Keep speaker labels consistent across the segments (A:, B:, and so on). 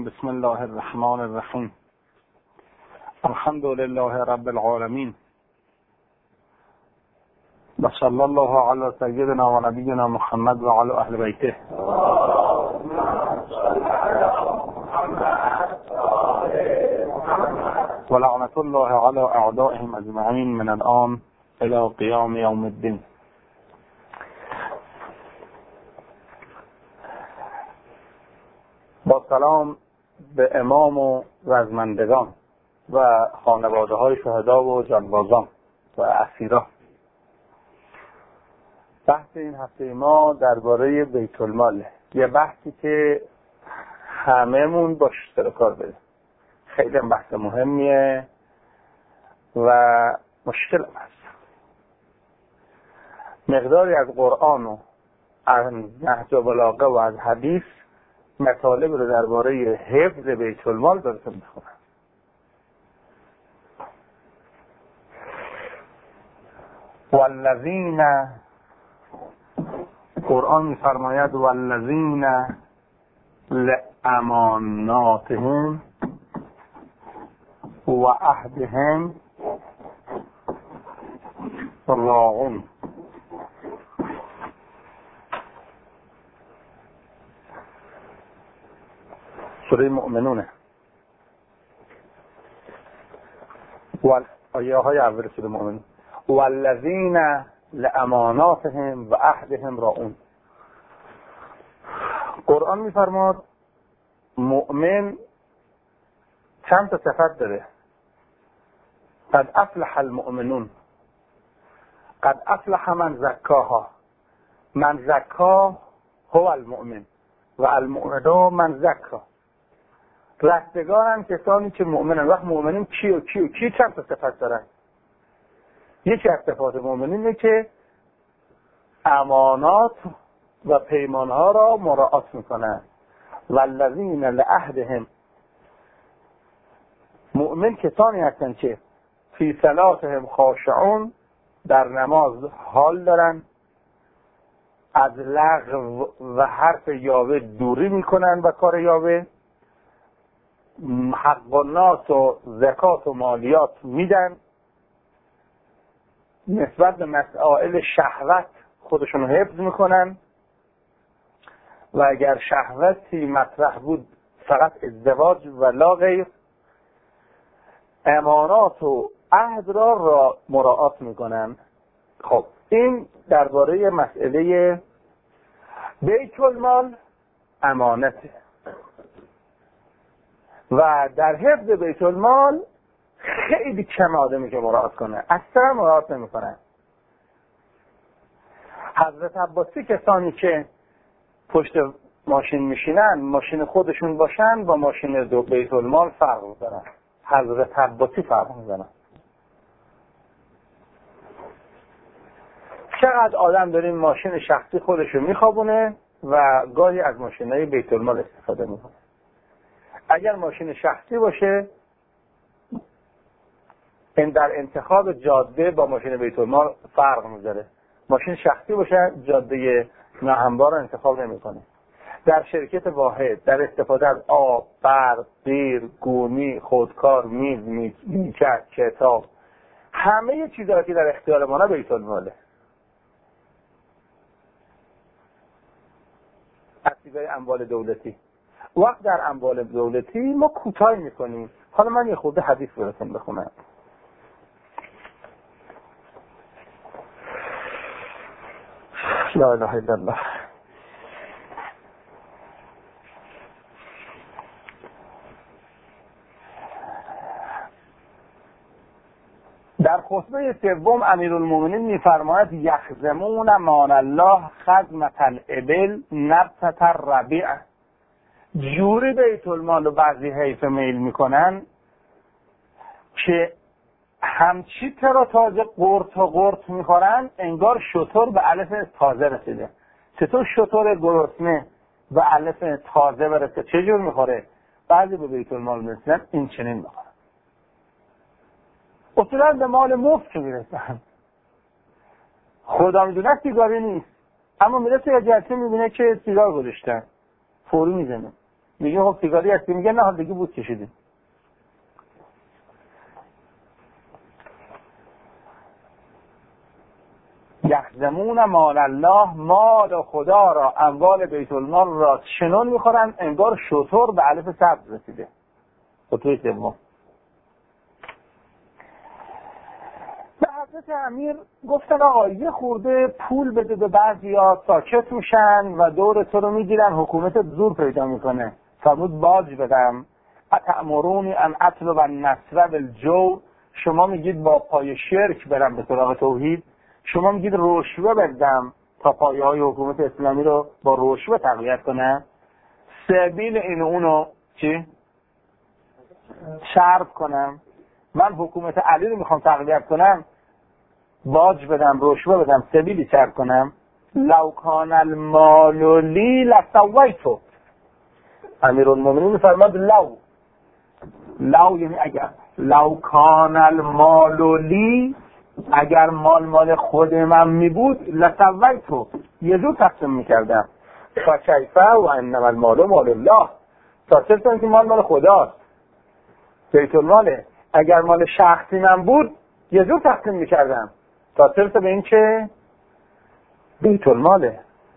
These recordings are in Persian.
A: الرجیم. بسم الله الرحمن الرحیم. الحمد لله رب العالمین و صلی الله علی سیدنا و نبینا محمد و علی اهل بیته. و لعنت الله علی اعدائهم اجمعین من الان الى قیام یوم الدین. با سلام به امام و رزمندگان و خانواده های شهدا و جانبازان و اسیران. بحث این هفته ما درباره بیت المال، یه بحثی که همه‌مون باش سر کار بریم. خیلی بحث مهمیه و مشکل هست. مقداری از قرآن و از نهج بلاغه و از حدیث مطالب رو درباره حفظ بیت المال دارتون میخونم. والذین، قرآن میفرماید والذین لاماناتهم و عهدهم راعون. سوره مؤمنونه آیه های اول سوره مؤمنون. والذین لاماناتهم و عهدهم راعون. قرآن میفرماد مؤمن چند تا صفت داره. قد افلح المؤمنون، قد افلح من زکاها، من زکا هو المؤمن و المؤمنون من زکا. رستگارن کسانی که مؤمنن. وقت مؤمنین کی چند تا صفت دارن؟ یکی از صفات مؤمنین اینه که امانات و پیمانها را مراعات میکنن. والذین لعهدهم، مؤمن کسانی هستن که فی صلاتهم خاشعون، در نماز حال دارن، از لغو و حرف یاوه دوری میکنن و کار یاوه، حق الناس و زکات و مالیات میدن، نسبت به مسائل شهوت خودشون حفظ میکنن و اگر شهوتی مطرح بود فقط ازدواج و لا غیر. امانات و عهد را مراعات میکنن. خب این درباره مسئله بیت المال امانته و در حفظ بیت المال خیلی کم آدمی که مراعات کنه، اصلا مراعات نمیکنه. حضرت عباسی کسانی که پشت ماشین میشینن، ماشین خودشون باشن با ماشین بیت المال فرق میکنن. حضرت عباسی فرق میکنن. چقدر آدم داریم ماشین شخصی خودشو میخوابونه و گاهی از ماشینای بیت المال استفاده میکنه. اگر ماشین شخصی باشه این در انتخاب جاده با ماشین بیت المال فرق میذاره. ماشین شخصی باشه جاده ناهموار رو انتخاب نمیکنه. در شرکت واحد، در استفاده از آب، برق، قیر، گونی، خودکار، میز، نیمکت، کتاب، همه چیزایی که در اختیار ما بیت الماله. اکتیوهای اموال دولتی. وقت در اموال دولتی ما کوتاه میکنیم. حالا من یه خورده حدیث براتون بخونم. لا اله الا الله. در خطبه سوم امیرالمومنین میفرماید یخزمون مان الله خزمة الابل نبتة الربیع. جوری بیت المال و بعضی حیف میل میکنن که همچی ترا تازه قرط میخورن انگار شتر به علف تازه رسیده. چطور شتر گرسنه به علف تازه برسه چجور میخوره؟ بعضی به بیت المال میرسن این چنین میخورن. اصولا به مال مفت میرسن. خدا میدونه سیگاری نیست، اما میرسه یه جلسه میبینه که سیگار گذاشتن، فوری میزنه. میگه خب سیگاری هستی؟ میگه نه دیگه بود کشیدیم. یحزمون مال الله، مال خدا را، اموال بیت المال را چنان میخورن انگار شتر به الف سبز رسیده. خطوه سوم. به حضرت امیر گفتن آقا یه خورده پول بده به بعضیا ساکت میشن و دور تو رو میگیرن، حکومت زور پیدا میکنه. فرمود باج بدم. اتأمرونی ان اطلب النصر بالجو، شما میگید با پای شرک برم به سراغ توحید، شما میگید رشوه بدم تا پایه های حکومت اسلامی رو با رشوه تقویت کنم. سبیل این اونو چی؟ شرط کنم. من حکومت علی رو میخوام تقویت کنم، باج بدم، رشوه بدم، سبیلی شرط کنم. لو کان المال لی لسویتو. امیرالمومنین میفرماد لو یعنی اگر، لو کان المال لی، اگر مال خود من می بود لسویتو، یه جور تقسیم میکردم. فکیفه و انما المال مال الله، تا صرفا که مال خداست، بیت الماله. اگر مال شخصی من بود یه جور تقسیم میکردم تا صرف به این که بیت الماله.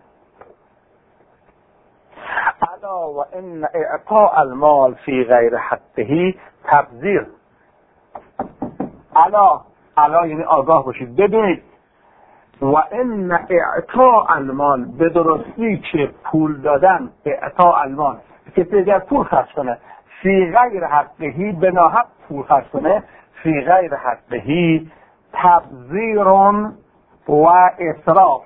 A: الا و ان اعطاء المال فی غیر حقه تبذیر. الا یعنی آگاه باشید، بدونید و ان اعطاء المال، به درستی که پول دادن، اعطاء المال، کسی اگر پول خرج کنه فی غیر حقه، به ناحق پول خرج کنه، فی غیر حقه تبذیر و اسراف.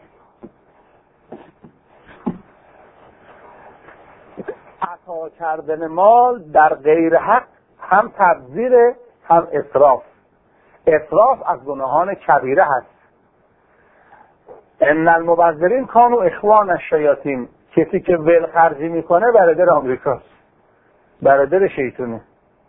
A: عطا کردن مال در غیر حق هم تبذیره هم اسراف. اسراف از گناهان کبیره هست. ان المبذرین کانوا اخوان الشیاطین، کسی که ول خرجی میکنه برادر آمریکاست، برادر شیطونه.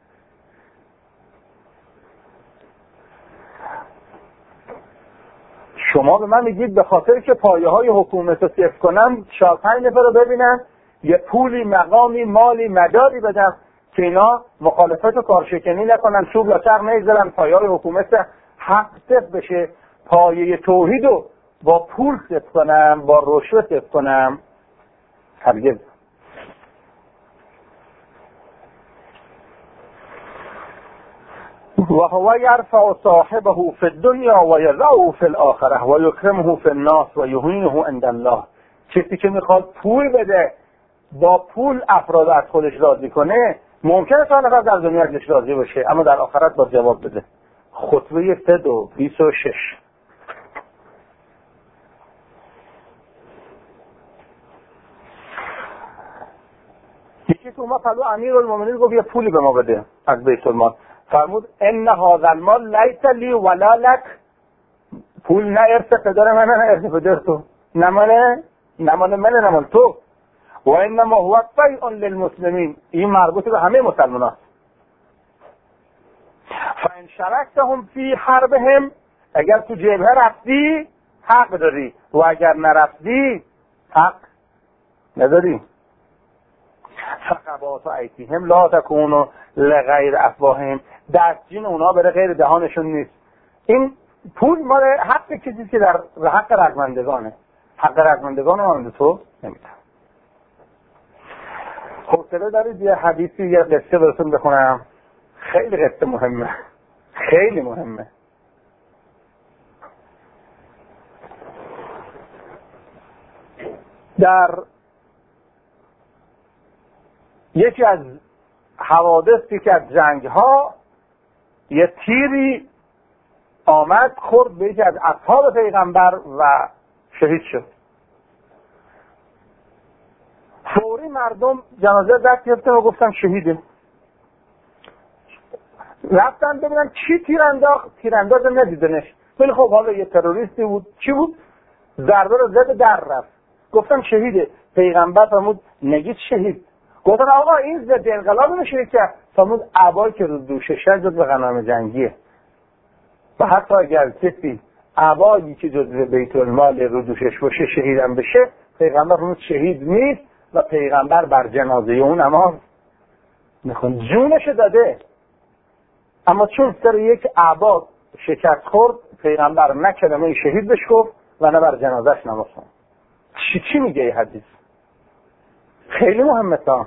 A: شما به من میگید به خاطر که پایه های حکومت رو صفر کنم 4-5 نفر رو ببینم، یه پولی، مقامی، مالی، مداری بدم که اینا مخالفت و کارشکنی نکنن، چوب لاچق نگذارن، پایه های حکومت حق صفر بشه، پایه توحید رو با پول صفر کنم، با رشوه صفر کنم. هرگز. و هو یرفع صاحبه فی الدنیا و یضعه فی الاخره و یکرمه فی الناس و یهینه عند الله. کسی که میخواد پول بده، با پول افراد از خودش راضی کنه، ممکنه تا نفر در دنیا ازش راضی باشه اما در آخرت با جواب بده. خطبه 326. یکی که اومد پلو امیرالمومنین گفت یه پولی به ما بده از بیت المال. فرمود ان هذا المال لیس لی ولا لک، پول نه ارث پدر منه نه ارث پدر تو، نه مال من نه مال تو. و انما هو فیء للمسلمین، این مربوط به همه مسلمان هست. فان شارکتهم فی حربهم، اگر تو جبهه رفتی حق داری و اگر نرفتی حق نداری. فقبات ایتیهم لا تکونوا لغیر افواههم، دستجین اونا بره غیر دهانشون نیست. این پول مال حق کسی که در حق رزمندگانه، حق رزمندگان مانند تو نمیده. حوصله دارید یه حدیثی، یه قصه براتون بخونم؟ خیلی قصه مهمه، خیلی مهمه. در یکی از حوادثی که از جنگ ها، یه تیری آمد خورد به یکی از اصحاب پیغمبر و شهید شد. فوری مردم جنازه دست گرفتن و گفتن شهیده. رفتن ببینن کی تیرانداز ندیدنش. ولی خب حالا یه تروریستی بود، چی بود؟ ضربه رو زد در رفت. گفتن شهیده. پیغمبر فرمود نگید شهید. گفتن آقا این ضد انقلاب رو شهید کرد. فرمود عبایی که رو دوشش جز به غنایم جنگیه. و حتی اگر کسی عبایی که جزء بیت المال رو دوشش باشه شهیدم بشه، پیغمبر فرمود شهید نیست و پیغمبر بر جنازه اون نماز میخونه. جونش داده، اما چون سر یک اعباد شکست خورد، پیغمبر نه کلمه شهید بهش گفت و نه بر جنازش نماز خوند. چی میگه این حدیث؟ خیلی مهمه. تا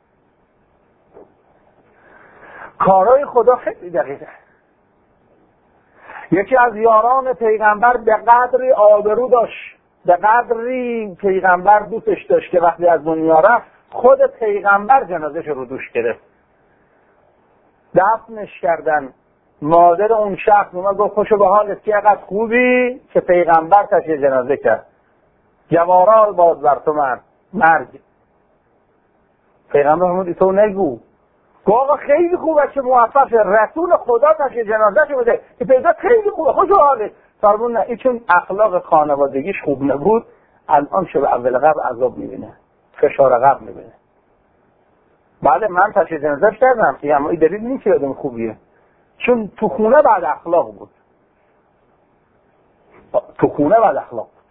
A: کارهای خدا خیلی دقیقه. یکی از یاران پیغمبر به قدری آبرو داشت، به قدری پیغمبر دوستش داشت که وقتی از دنیا رفت خود پیغمبر جنازش رو دوش گرفت، دفنش کردن. مادر اون شخص اومد گفت خوشو به حالت که اقدر خوبی که پیغمبر تشییع جنازه کرد، جوارا باز بر تو مرگ. پیغمبر فرمود تو نگو. آقا خیلی خوبه که موفق رسول خدا تشییع جنازه شو بده، که پیدا خیلی خوبه خوشو حالت. فرمود نه، این چون اخلاق خانوادگیش خوب نبود الان شب اول قبر عذاب میبینه، فشار قبر میبینه. بله من تشییع جنازه کردم، اما این دلیل نیست که آدم خوبیه، چون تو خونه بعد اخلاق بود. تو خونه بعد اخلاق بود.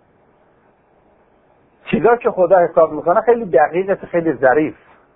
A: چیزا که خدا حساب میکنه خیلی دقیقه، خیلی ظریف.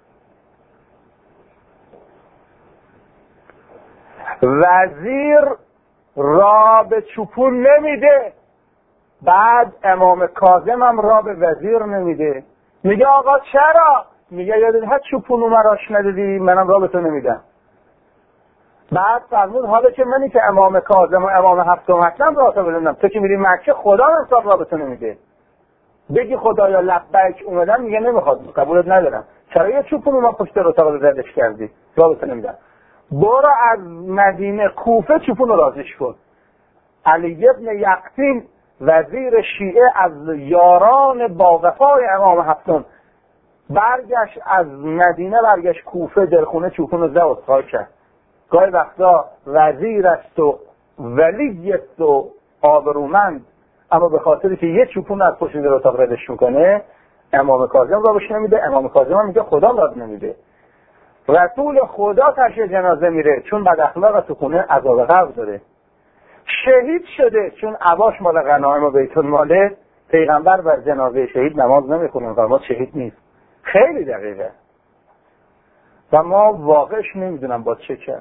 A: وزیر را به چوپون نمیده، بعد امام کاظم هم را به وزیر نمیده. میگه آقا چرا؟ میگه یادت هست چوپون رو مراش ندیدی، منم را به تو نمیدم. بعد فرمود حالا که منی که امام کاظم و امام هفتم هستم را تو بدونم، تو که میری مکه خدا انصاف را به تو نمیده. بگی خدایا لبیک اومدم، میگه نمیخواد، قبولت ندارم. چرا یه چوپون رو ما پشت رو اتاق زدش کردی؟ را به تو نمیدم. برو از مدینه کوفه چوپون رو رازش کن. علی ابن یقطین وزیر شیعه از یاران با وفای امام هفتم برگشت از مدینه، برگشت کوفه، در خونه چوپون رو زد و اصحار کرد. گاهی وقتا وزیر است و ولی است و آبرومند، اما به خاطری که یه چوپون از پشت در اتاق ردش میکنه امام کاظم را بهش نمیده، امام کاظم هم میگه خدا را نمیده. رسول خدا تشییع جنازه میره چون بد اخلاق تو خونه عذاب قبر داره. شهید شده چون عباش مال غنایم و بیت الماله، پیغمبر بر جنازه شهید نماز نمیخونه، فرمود شهید نیست. خیلی دقیقه و ما واقعش نمیدونم با چه کرد.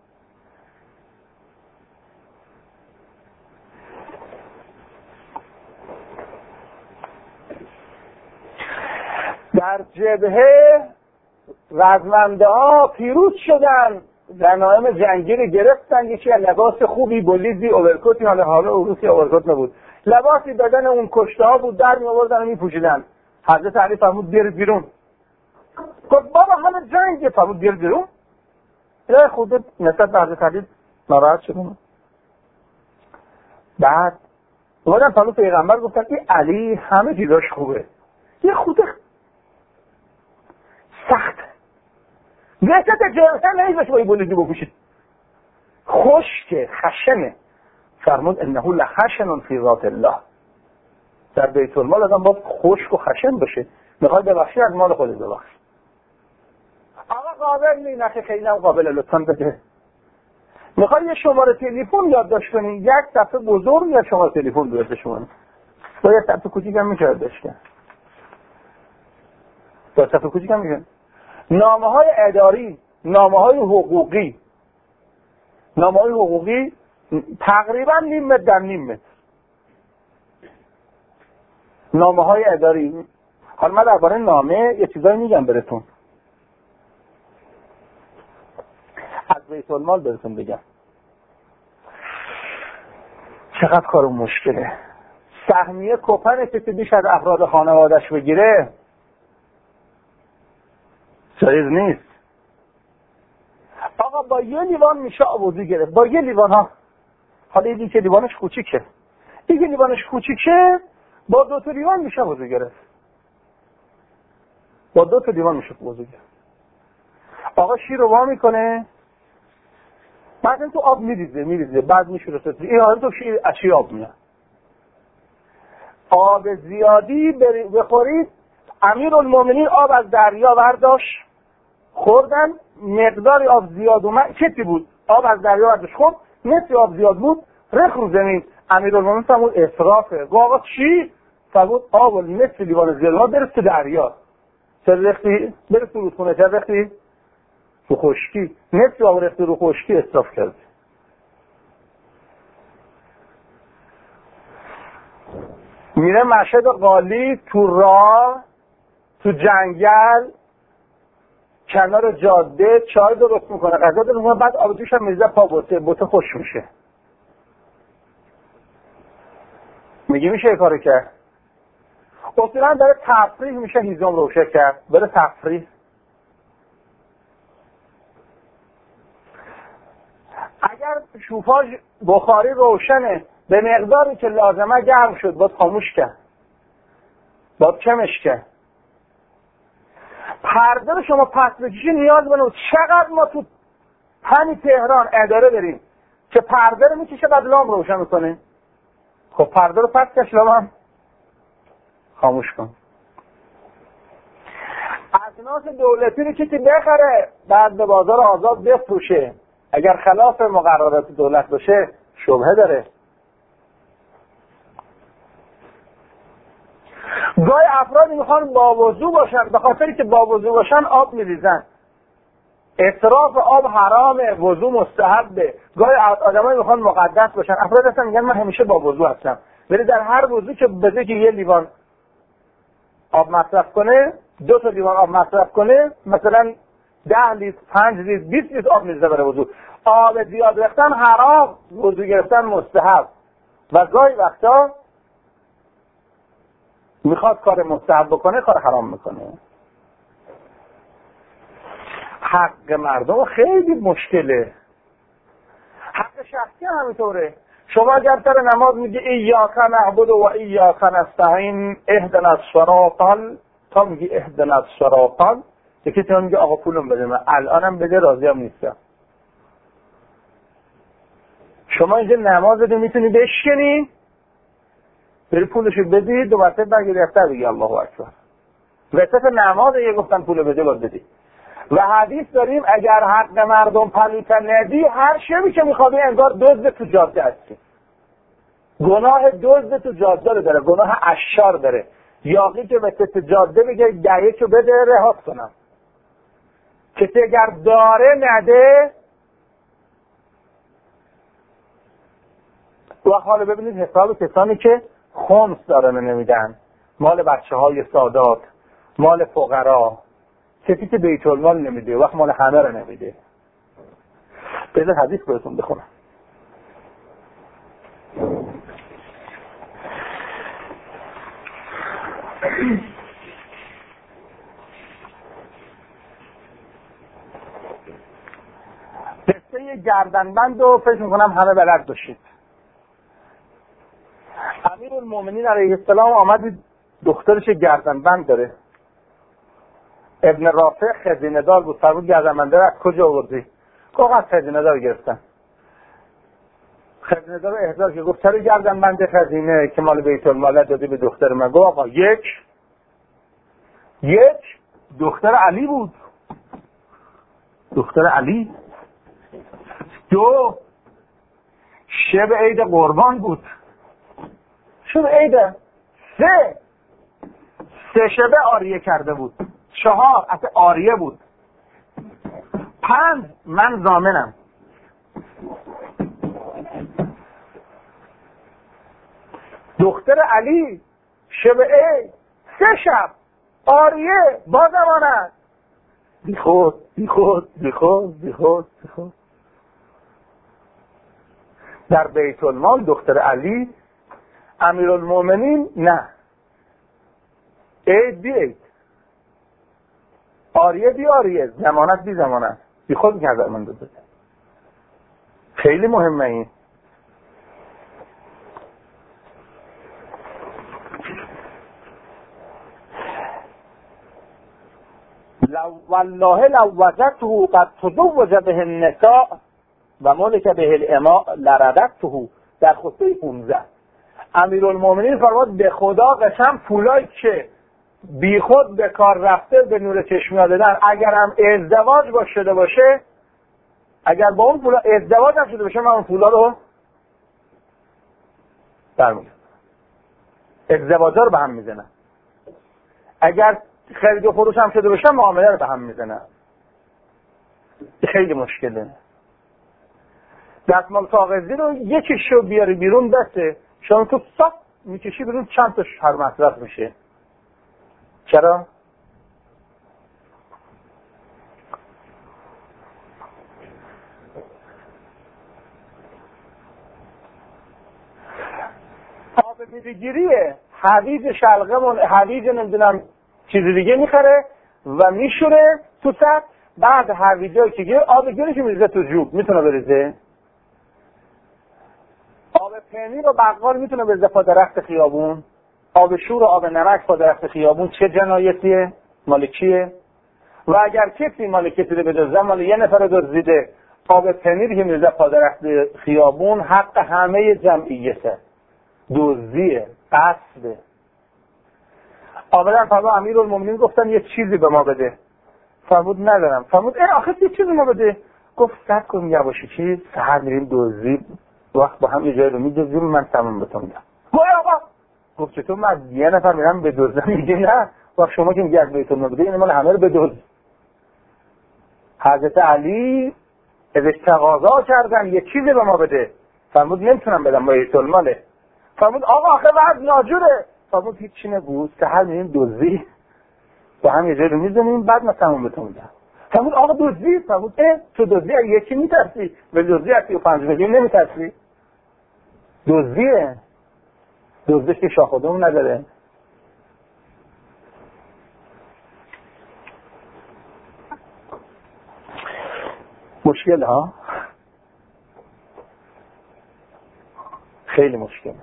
A: در جبهه رزمنده ها پیروز شدن، غنایم جنگی رو گرفتن. یکی لباس خوبی بولیزی اوورکوتی، حالا اوروسی اوورکوت نبود، لباسی بدن اون کشته ها بود، در می آوردن و می پوشیدن. حضرت علی فرمود بیر بیرون. گفت بابا حالا جنگه. فرمود بیر بیرون. الهی خودت نسبت به حضرت علی ناراحت شدن. بعد اومدن فرمود پیغمبر گفتن این علی همه چیزاش خوبه، یه خود سخت وسط جبهه نیزش با این بولیزی بپوشید، خشکه، خشنه. فرمود انه لخشن فی ذات الله. در بیت المال آدم باید خشک و خشن باشه. میخواد ببخشی از مال خودت ببخش. آقا قابل نی، نخی خیلی هم قابل، لطفاً بده. میخواد یه شماره تلفن یادداشت کنی، یک صفحه بزرگ یا شماره تلفن دوست شما با یه صفحه کوچیک هم میشه یادداشت کنی. با صفحه کوچیک هم میشه. نامه‌های اداری، نامه‌های حقوقی، نامه‌های حقوقی تقریبا نیم متر در نیم متر. نامه‌های اداری. حالا من درباره نامه یه چیزایی میگم براتون، از بیت المال براتون بگم. چقدر کارو مشکله. سهمیه کوپن کسی بیش از افراد خانواده‌اش بگیره جایز نیست. آقا با یه لیوان میشه آبودی گرفت، با یه لیوان ها. حالا این که لیوانش کوچیکه، این که لیوانش کوچیکه، با 2 تا لیوان میشه آبودی گرفت، با 2 تا لیوان میشه آبودی گرفت. آقا شیر رو وا میکنه، بعد تو آب میریزه، بعد میشه رسید. این حالا تو شیر اشی آب میاد. آب زیادی بخورید. امیرالمومنین آب از دریا برداشت خوردن، مقداری آب زیاد اومد، کتی بود، آب از دریا برداشت خورد، نصف آب زیاد بود، رخ رو زمین. امیرالمومنین فرمود اسرافه. آقا چی؟ فرمود آب نصف لیوان زیاد ما برسه دریا. چرا ریختی؟ بره فرودخونه. چرا ریختی؟ رو خشکی. نصف آب ریختی رو خشکی، اسراف کردی. میره مشهد قالی، تو راه، تو جنگل، کنار جاده چای درست میکنه، غذا درست میکنه، بعد آب جوش هم میریزه پا بوته خوش میشه. میگی میشه یه کاری کرد؟ اصولا داره تفریح میشه، هیزم روشه کرد، بره تفریح. اگر شوفاژ بخاری روشنه به مقداری که لازمه گرم شد، باید خاموش کرد، باید کمش کرد. پرده رو شما پس بکشی نیاز بنو. چقدر ما تو همین تهران اداره بریم که پرده رو میکشه بعد لام روشن میکنه. خب پرده رو پس کش، لام خاموش کن. اسناس دولتی رو کسی بخره بعد به بازار آزاد بفروشه، اگر خلاف مقررات دولت باشه شبهه داره. گاهی افرادی میخوان با وضو باشن، به خاطری که با وضو باشن آب میریزن. اسراف آب حرامه، وضو مستحبه. گاهی آدمایی میخوان مقدس باشن، افراد هستن میگن من همیشه با وضو هستم، ولی در هر وضو که بده که یه لیوان آب مصرف کنه، 2 تا لیوان آب مصرف کنه، مثلا 10 لیتر، 5 لیتر، 20 لیتر آب میریزه برای وضو. آب زیاد ریختن حرام، وضو گرفتن مستحب. و گاهی وقتا میخواد کار مستحب بکنه، کار حرام میکنه. حق مردم خیلی مشکله. حق شخصی هم همینطوره. شما اگر سر نماز میگی ایاک نعبد و ایاک نستعین اهدنا الصراط، تا میگی اهدنا الصراط، یکی تو میگه آقا پولم بده، من الانم بده، راضیم نیستم. شما اینجا نمازت میتونی بشکنی، بری پولشو بدی، 2 مرتبه برگردی بگی الله اکبر. وسط نماز یه گفتن پول بده، باید بدی. و حدیث داریم اگر حق مردم پلیت ندی، هر شبی که میخوابی انگار دزد تو جاده هستی. گناه دزد تو جاده داره، گناه اشار داره. یاقی که وسط جاده میگه دهیشو بده رهات کنم. کسی اگر داره نده. و حالا ببینید حساب کسانی که خمس دارن نمیدن، مال بچه های سادات، مال فقرا، کسی که بیت المال نمیده، وقت مال همه رو نمیده. بذار حدیث بهتون بخونم. قصه گردنبند رو فکر میکنم همه بلد باشید. امیرالمومنین علیه السلام آمد، دخترش گردنبند داره. ابن رافع خزینه دار بود، فرمود گردنبنده رو از کجا آوردی؟ گفت از خزینه دار گرفتن. خزینه دار احضار که گفت چرا گردنبند خزینه که مال بیت المال دادی به دختر من؟ گفت آقا یک دختر علی بود، دختر علی. 2 شب عید قربان بود، شب عید. 3 شبه آریه کرده بود. 4 اصلا آریه بود. 5 من ضامنم. دختر علی شب عید 3 شب آریه با ضمانت. بی خود. در بیت المال دختر علی، امیرالمومنین نه. عید بی عید، آریه بی آریه، ضمانت بی ضمانت، بی خود میگه من داده. خیلی مهمه این. والله لو وجدته قد تزوج به النساء و ملک به الاماء لرددته. در خطبه 15 امیرالمومنین فرمود به خدا قسم، پولایی که بی خود به کار رفته به نور چشمی دادن، اگر هم ازدواج شده باشه، اگر با اون پولا ازدواج هم شده باشه، من اون پولا رو برمی‌دارم. ازدواجا رو به هم میزنن. اگر خرید و فروش هم شده باشن معامله رو به هم میزنن. خیلی مشکله. دستمال کاغذی رو یکیشو بیاری بیرون دسته شما تو صاف میکشی بیرون چند تاش هر مصرف میشه. چرا؟ آب میوه‌گیریه، هویج شلغم هویج نمیدونم چیزی دیگه میخره و میشوره تو سطح، بعد هویجایی که گیره آب گیرش میریزه تو جوب. میتونه بریزه؟ آب پنیر و بقال میتونه بریزه پا درخت خیابون؟ آب شور و آب نمک پا درخت خیابون چه جنایتیه؟ مال کیه؟ و اگر کسی مال کسی رو بدزده، مال یه نفر دزدیده، آب پنیر که میریزه پا درخت خیابون حق همه جمعیته، دزدیه، قصده. آمدن فرما امیرالمومنین گفتن یه چیزی به ما بده. فرمود ندارم. فرمود آخه یه چیزی ما بده. گفت صبر کن یواشی چیز سحر میریم دزدی، وقت با هم یه جایی رو میدزدیم من تمام بهتون میدم. آقا گفت چطور من یه نفر میرم به دزدم میگه نه، وقت شما که میگی از بیت المال بده این مال همه رو بدزد. حضرت علی ازش تقاضا کردن یه چیزی به ما بده. فرمود نمیتونم بدم با بیت الماله. فرمود آقا آخه وضع ناجوره. فرمود هیچ نگو سحر میریم دزدی با هم یه جایی رو میزنیم بعد من تمام بهتون میدم. فرمود آقا دزدی؟ فرمود تو دزدی یکی میترسی؟ به دزدی 35 میلیون نمیترسی؟ دزدیه، دزدش که شاخ و دم نداره. مشکل ها خیلی مشکله.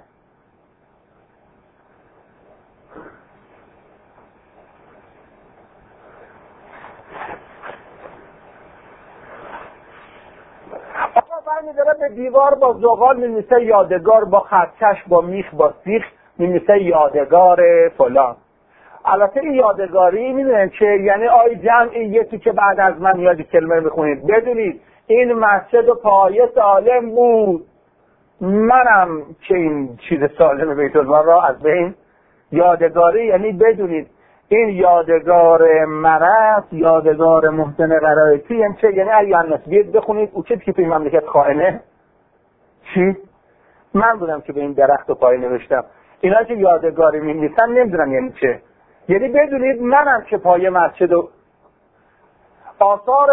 A: برمی‌داره به دیوار با زغال می‌نویسه یادگار، با خطکش، با میخ، با سیخ می‌نویسه یادگار فلان. البته این یادگاری می‌دونن چه یعنی آی جمعیتی که بعد از من یاد کلمه می‌خونید بدونید این مسجد و پایه سالم بود، منم که این چیز سالم بیت المال را از بین. یادگاری یعنی بدونید این یادگار مرض، یادگار محسن قرائتی یعنی چه؟ یعنی ایان الناس بیاید بخونید او که توی مملکت خائنه چی؟ من بودم که به این درخت و پای نوشتم. اینا که یادگاری می‌نویسن نمیدونم یعنی چه. یعنی بدونید منم که پای مسجد و آثار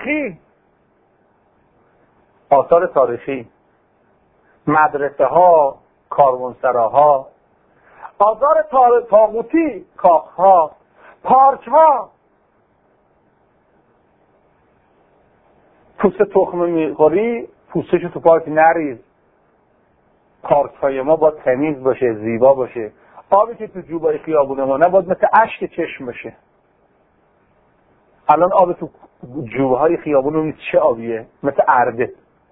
A: تاریخی مدرسه ها، کاروانسراها، آثار طاغوتی، کاخها، پارک ها، پوست تخم میخوری پوستشو تو پارک نریز. پارک های ما باید تمیز باشه، زیبا باشه. آبی که تو جوبای خیابون ما نباید مثل اشک چشم باشه. الان آب تو جوبهای خیابون چه آبیه؟ مثل ارده.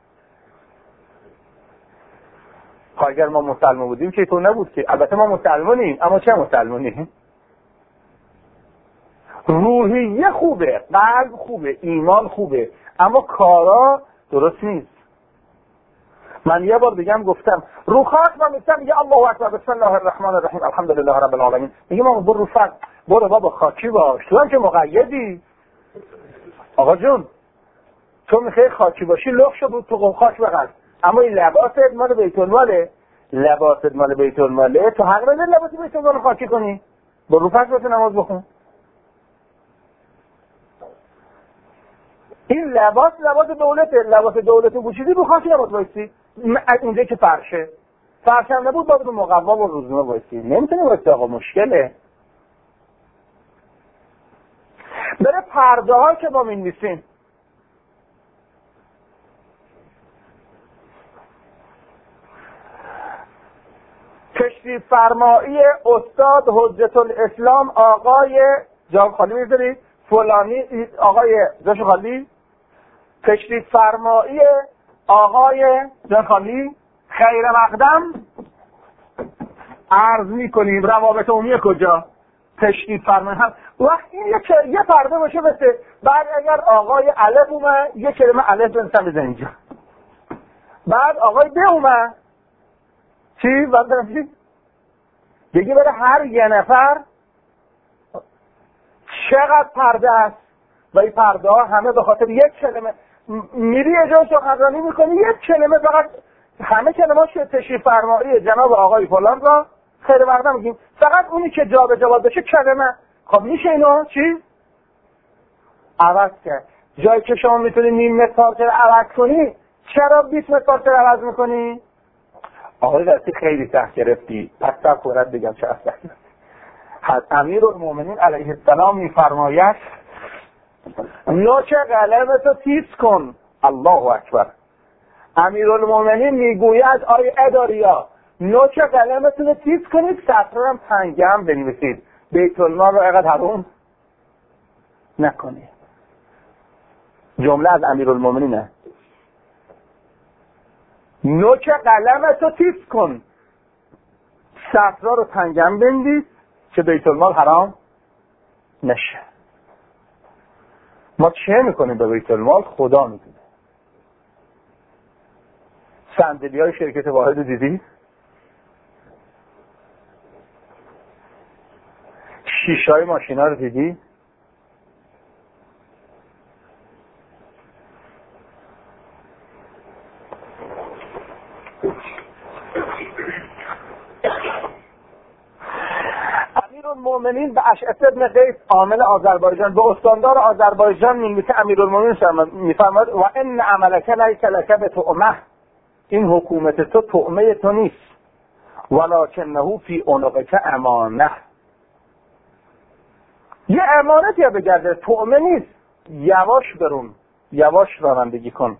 A: اگر ما مسلمان بودیم که تو نبود که. البته ما مسلمانیم، اما چه مسلمانیم؟ روحیه خوبه، قلب خوبه، ایمان خوبه، اما کارا درست نیست. من یه بار دیگه هم گفتم رو خاک من میگم میگه الله اکبر بسم الله الرحمن الرحیم الحمدلله رب العالمین. میگه ما برو فقط برو بابا خاکی باش، تو هم که مقیدی. آقا جون تو میخوای خاکی باشی لخ شو تو خاک بغل، اما این لباست مال بیت الماله. لباست مال بیت الماله، تو حق نداری لباس بیت المال خاکی کنی. برو پس واسه نماز بخون. این لباس دولته، لباس دولت پوشیدی رو خاکی لباس وایسی. اونجا که فرشه هم نبود باید مقوا و روزنامه وایسی. نمیتونی وایسی آقا، مشکله. بره پرده ها که ما می‌نویسیم تشریف فرمایی استاد حجت الاسلام آقای جان خالی میذارید فلانی آقای جاش خالی، تشریف فرمایی آقای جان خالی خیر مقدم عرض میکنیم روابط عمومی کجا تشریف فرمایی هم وقت این یه پرده باشه بسه. بعد اگر آقای الف اومد یه کلمه الف بنویسم بزن اینجا، بعد آقای ب اومد چی؟ بعد چی؟ دیگه برای هر یه نفر چقدر پرده است و این پرده ها همه به خاطر یک کلمه. میری یه جا سخنرانی میکنی، یک کلمه فقط، همه کلمات تشریف فرمایی جناب آقای فلان را خیلی وقت میگیم، فقط اونی که جا به جا بشه کلمه. خب میشه اینو چی؟ عوض کرد. جایی که شما میتونی نیم متر پارچه عوض کنی، چرا 20 متر پارچه عوض میکنی؟ آقای راستی خیلی سخت گرفتی، پس تا خورد بگم چه سخت. امیرالمومنین علیه السلام میفرماید نوچ قلمتو تیز کن. الله اکبر. امیرالمومنین میگوید آی اداریا نوچ قلمتون رو تیز کنید، سطر هم تنگم بنویسید، بیت المال رو اینقدر حروم نکنید. جمله از امیرالمومنینه. نوچ قلمتو تیز کن، سطرها رو تنگم بندیز که بیت المال حرام نشه. ما چه میکنیم به بیت المال؟ خدا میدونه. صندلی های شرکت واحد دیدی؟ شیشه های ماشینا رو دیدی؟ امیرالمومنین به اشعث ابن قیس عامل آذربایجان، به استاندار آذربایجان میگه امیرالمومنین میفرماید و ان عملک لیس لک بطعمه، این حکومت تو طعمه تو نیست، ولکنه فی عنقک امانه، یه امانتی بگرده، طعمه نیست. یواش برون، یواش رانندگی کن.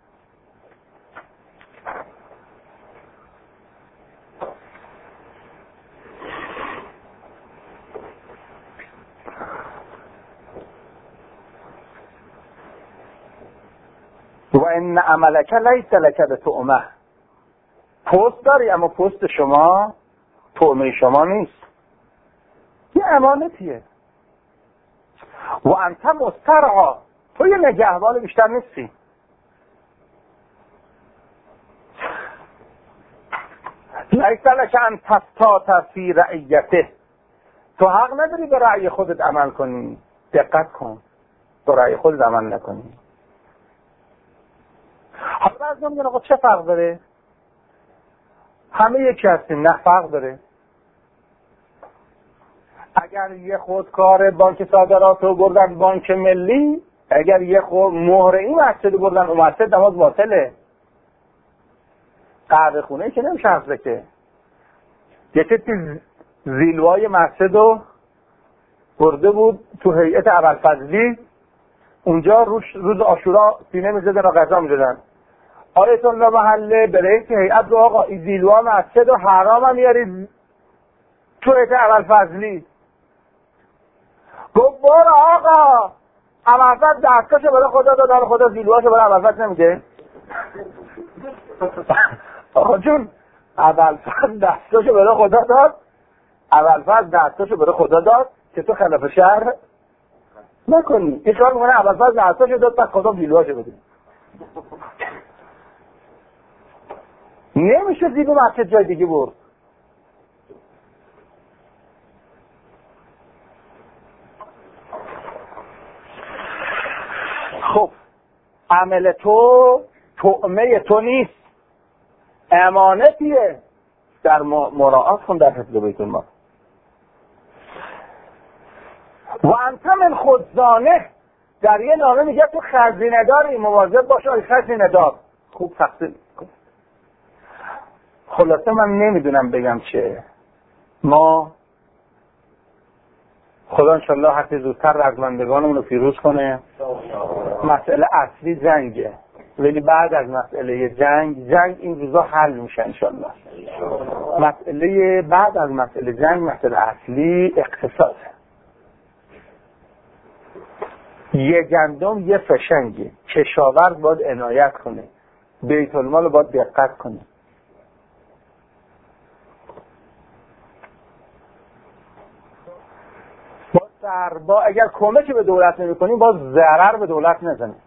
A: و ان عملک لیس لک بطعمه، پست داری اما پست شما طعمه شما نیست، یه امانتیه. و انت مسترعی، تو یه نگهبان بیشتر نیستی. لیس لک ان تفتات فی رعیته، تو حق نداری به رأی خودت عمل کنی. دقت کن، به رأی خودت عمل نکنی. حالا بعضی میگن آقا چه فرق داره؟ همه یکی هستیم. نه، فرق داره. اگر یه خودکار بانک صادرات رو بردن بانک ملی، اگر یه خود مهره این مسجد رو بردن اون مسجد، نماز باطله. قهوه خونه که نمیشه حفظه که. یه کسی زیلوای مسجد رو برده بود تو هیئت ابوالفضلی، اونجا روز عاشورا سینه میزدن و غذا میدادن. آیت الله محله به رئیس هیئت رو آقا این زیلوا مسجد و حرام هم میارید تو هیئت ابوالفضلی. گفت برو آقا، ابوالفضل دستاشو برای خدا داد، حالا خدا زیلواشو برای ابوالفضل نمیده؟ آقا جون، ابوالفضل دستاشو برای خدا داد، ابوالفضل دستاشو برای خدا داد که تو خلاف شرع نکنی. این کار میکنه ابوالفضل دستاشو داد پس خدا زیلواشو بده. نمیشه زیلو مسجد جای دیگه برد. خب عمل تو طعمه تو نیست، امانتیه. در مراعات کن در حفظ بیت المال. و انت من خزانه، در یه نامه میگه تو خزینه داری، مواظب باش آی خزینه دار. خوب تقسیم کن. خلاصه من نمیدونم بگم چه. ما خدا انشالله هرچه زودتر رزمندگانمون رو پیروز کنه. مسئله اصلی جنگه، ولی بعد از مسئله جنگ این روزا حل میشه انشالله. مسئله بعد از مسئله جنگ، مسئله اصلی اقتصاده. یه گندم یه فشنگه، کشاورز باید عنایت کنه، بیت المال رو باید دقت کنه. با اگر کمکی به دولت نمی کنیم باز ضرر به دولت نزنیم.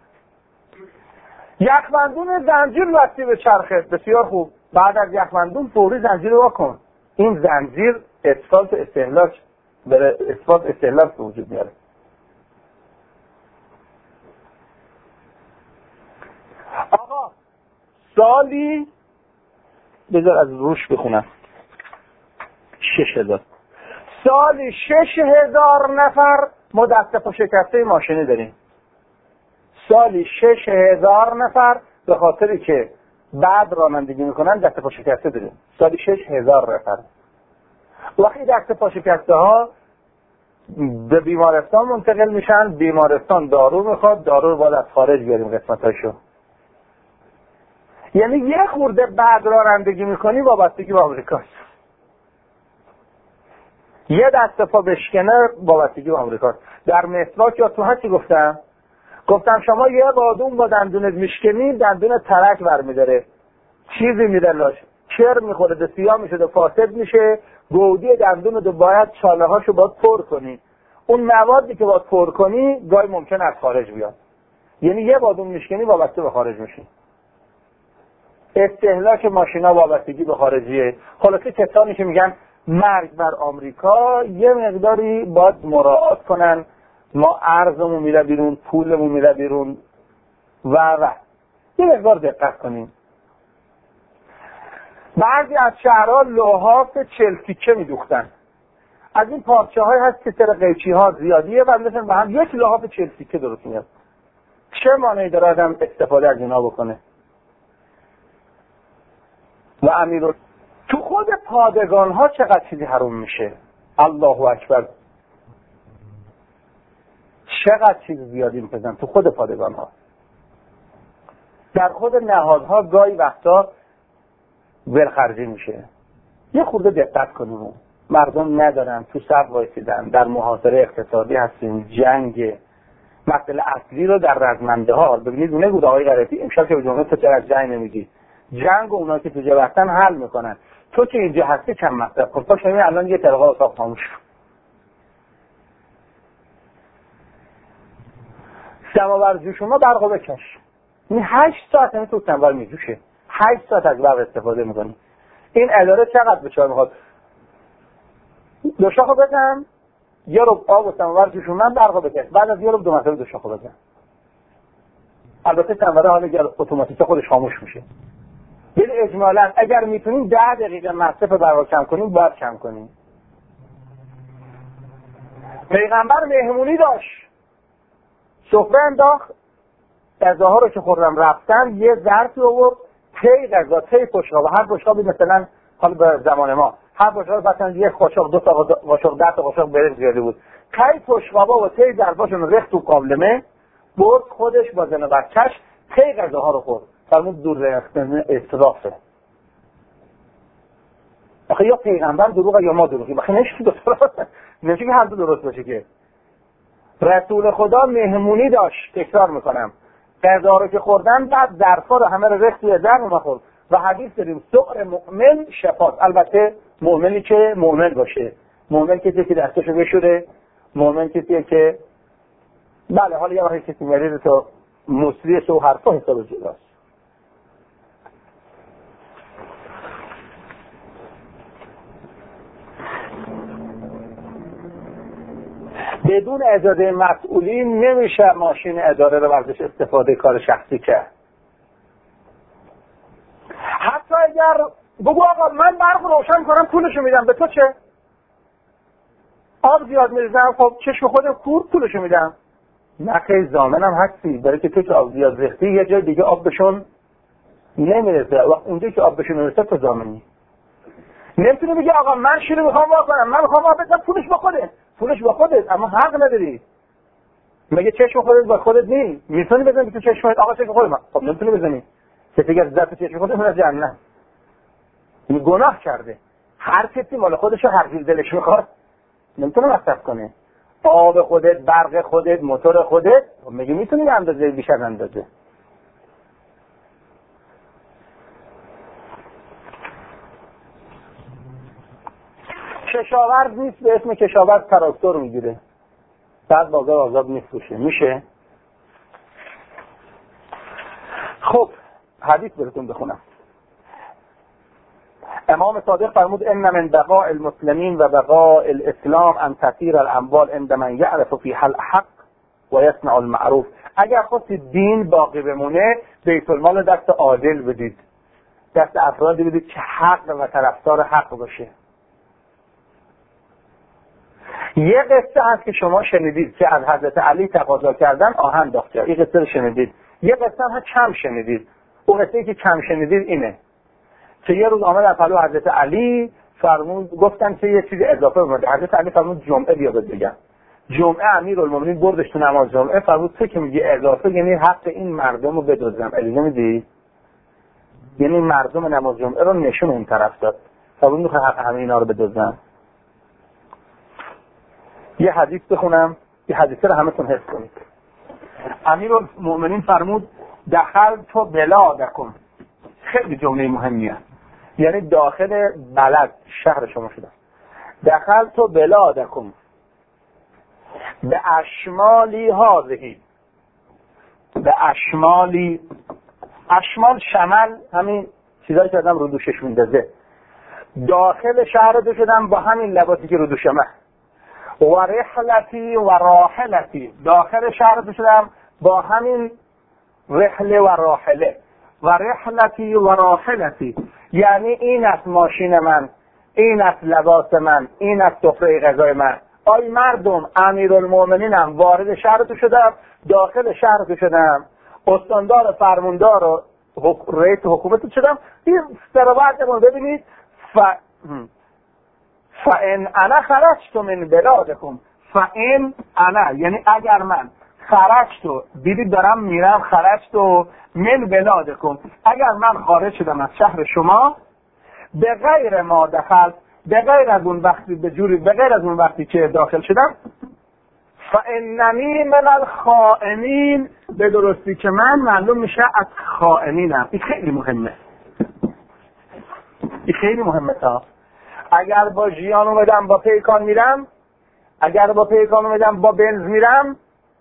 A: یخبندون زنجیر وصلی به چرخه، بسیار خوب. بعد از یخبندون فوری زنجیر رو واکن. این زنجیر اثبات استهلاک به وجود میاره. سالی، بذار از روش بخونم، 6,000 سالی 6,000 نفر ما دست پا شکسته ماشینی داریم. سالی 6,000 نفر به خاطری که بعد رانندگی میکنن دست پا شکسته داریم. سالی 6,000 نفر. وقتی دست پا شکسته ها به بیمارستان منتقل میشن، بیمارستان دارو میخواد، دارو رو باید از خارج بیاریم قسمتاشو. یعنی یه خورده بعد رانندگی میکنی وابستگی به آمریکاست. یه دست پا بشکنه وابستگی به آمریکاست. در مسواک یا تو هستی گفتم شما یه بادون با دندونت میشکنی، دندون ترک برمیداره، چیزی میره لاش، چر میخوره، ده سیاه میشه، ده فاسد میشه، گودی دندون رو باید چاله هاشو باید پر کنی. اون موادی که باید پر کنی گاهی ممکن از خارج بیاد. یعنی یه بادون میشکنی وابسته به خارج میشی. استهلاک ماشینا وابستگی به خارجیه. خلاصه کسانی که میگن مرگ بر آمریکا یه مقداری باید مراعات کنن. ما ارزمون میره بیرون، پولمون میره بیرون و یه مقدار دقت کنیم. بعضی از شهرها لحاف 40 تیکه میدوختن. از این پارچه های هست که سر قیچی ها زیادیه و مثلا با هم یک لحاف 40 تیکه درست میاد. چه مانعی داره آدم استفاده از اینا بکنه؟ و امیر تو خود پادگان ها چقدر چیزی حروم میشه. الله اکبر، چقدر چیز زیادی میپزن تو خود پادگان ها. در خود نهادها گاهی وقتا ولخرجی میشه. یه خورده دقت کنیم. مردم ندارن، تو صف وایسیدن، در محاصره اقتصادی هستیم، جنگ. مسئله اصلی رو در رزمنده ها ببینید. اونه بود آقای غرفی امشب که به جمعه تو چرا از جنگ نمیگی؟ جنگ و اونا که تو جا وقتن حل میکنن. تو که اینجا هستی چند مطلب کن. پاش نمی الان یه طرقه اتاق خاموش. سماور جوشونا برقو بکش. این 8 ساعت همین تو سماور میجوشه. 8 ساعت از برق استفاده میکنی. این اداره چقدر به چار میخواد؟ دو شاخو بزن، یه رو آب و سماور جوشونا برقو بکش. بعد از یه رو دو مرتبه دو شاخو بزن. البته سماور حالا اگر اتوماتیک خودش خاموش میشه. یعنی اجمالا اگر میتونیم 10 دقیقه مصرف برق کم کنیم باید کم کنیم. پیغمبر مهمونی داشت، سفره انداخت، غذاها رو که خوردم رفتن، یه ظرفی آورد، تی غذا، تی بشقاب، هر بشقابی مثلا حالا به زمان ما هر بشقاب مثلا یک قاشق، 2 تا قاشق، 10 تا قاشق برنج زیاده بود. تی بشقابا و تی ظرفاشون ریخت تو قابلمه، برد خودش با زن و بچه‌ش تی غذاها رو خورد. فرمود دور ریختن اسرافه. آخه یا پیغمبر دروغه یا ما دروغیم. آخه نمیشه که هر دو درست باشه که. رسول خدا مهمونی داشت، تکرار میکنم، غذا رو که خوردن بعد ظرفا رو همه رو ریخت توی ظرف و خورد. و حدیث داریم سؤر مؤمن شفاست. البته مؤمنی که مؤمن باشه. مؤمن کسی که دستشو بشوره، مؤمن کسی که بله حالا یه وقتی کسی مریض تو مصری سو حرفا حساب جداست. بدون اجازه مسئولین نمیشه ماشین اداره رو ورزش استفاده کار شخصی کرد. حتی اگر بگو آقا من برق روشن کنم پولشو میدم، به تو چه؟ آب زیاد میریزم، خب چشم خودم کور پولشو میدم. نه خیلی ضامنم هستی، برای که تو که آب زیاد ریختی یه جای دیگه آب بهشون نمیرسه و اونجایی که آب بهشون نمیرسه تو ضامنی. نمیتونی بگی آقا من شیرو میخوام وا کنم، من میخوام آب بدم، پولش با خودت. پولش با خودت، اما حق نداری. مگه چشم خودت با خودت نی؟ میتونی بزنی تو چشمت آقا چشم خودت؟ خب نمیتونی بزنی. کسی از ذات چشم خودت میره جهنم. این گناه کرده. هر کسی مال خودشو هر چیز دلش میخواد نمیتونه مصرف کنه. آب خودت، برق خودت، موتور خودت، مگه میتونی به اندازه بیش از اندازه؟ کشاورز نیست به اسم کشاورز تراکتور میگیره، بعد بازار آزاد میفروشه. میشه؟ خب حدیث براتون بخونم. امام صادق فرمود ان من بقاء المسلمین و بقاء الاسلام ان تسیر الاموال عند من یعرف فیها الحق و یصنع المعروف. اگر خواستید دین باقی بمونه بیت المال دست عادل بدید. دست افرادی بده که حق و طرفدار حق باشه. یه قصه هست که شما شنیدید که از حضرت علی تقاضا کردن آهن داخت کرد. این قصه رو شنیدید. یه قصه هم کم شنیدید. اون قصه‌ای که کم شنیدید اینه که یه روز آمد پلو حضرت علی، فرمود گفتن که یه چیز اضافه بده. حضرت علی فرمود جمعه بیا بگم. جمعه امیرالمومنین بردش تو نماز جمعه، فرمود تو که میگی اضافه یعنی حق این مردم رو بدزدم. اجازه میدی؟ یعنی مردم نماز جمعه رو نشون اون طرف داد. فرمود میخواد حق همه اینا رو بدزدم. یه حدیث بخونم، یه حدیث رو همتون حفظ کنید. امیرالمومنین فرمود دخلت بلادکم. خیلی جمله مهمیه، یعنی داخل بلد شهر شما شدم. دخلت بلادکم به اشمالی هذهی. به اشمالی، اشمال شمال همین چیزایی که آدم رو دوشش میندازه. داخل شهر تو شدم با همین لباسی که رو دوشمه. و رحلتی و راحلتی، داخل شهر تو شدم با همین رحله و راحله. و رحلتی و راحلتی یعنی این است ماشین من، این است لباس من، این است سفره غذای من. آی مردم، امیرالمومنینم، وارد شهر تو شدم، داخل شهر تو شدم، استاندار فرماندار و رئیس حکومت شدم. این ثروتمون ببینید. فان انا خرجت من بلادکم، فان انا یعنی اگر من، خرجت دیدید دارم میرم، خرجت من بلادکم اگر من خارج شدم از شهر شما، به غیر ما دخل، به غیر از اون وقتی به جوری، به غیر از اون وقتی که داخل شدم، فاننی من الخائنین، به درستی که من معلوم میشه از خائنینم. این خیلی مهمه، این خیلی مهمه. تا اگر با ژیان اومدم با پیکان میرم، اگر با پیکان اومدم با بنز میرم،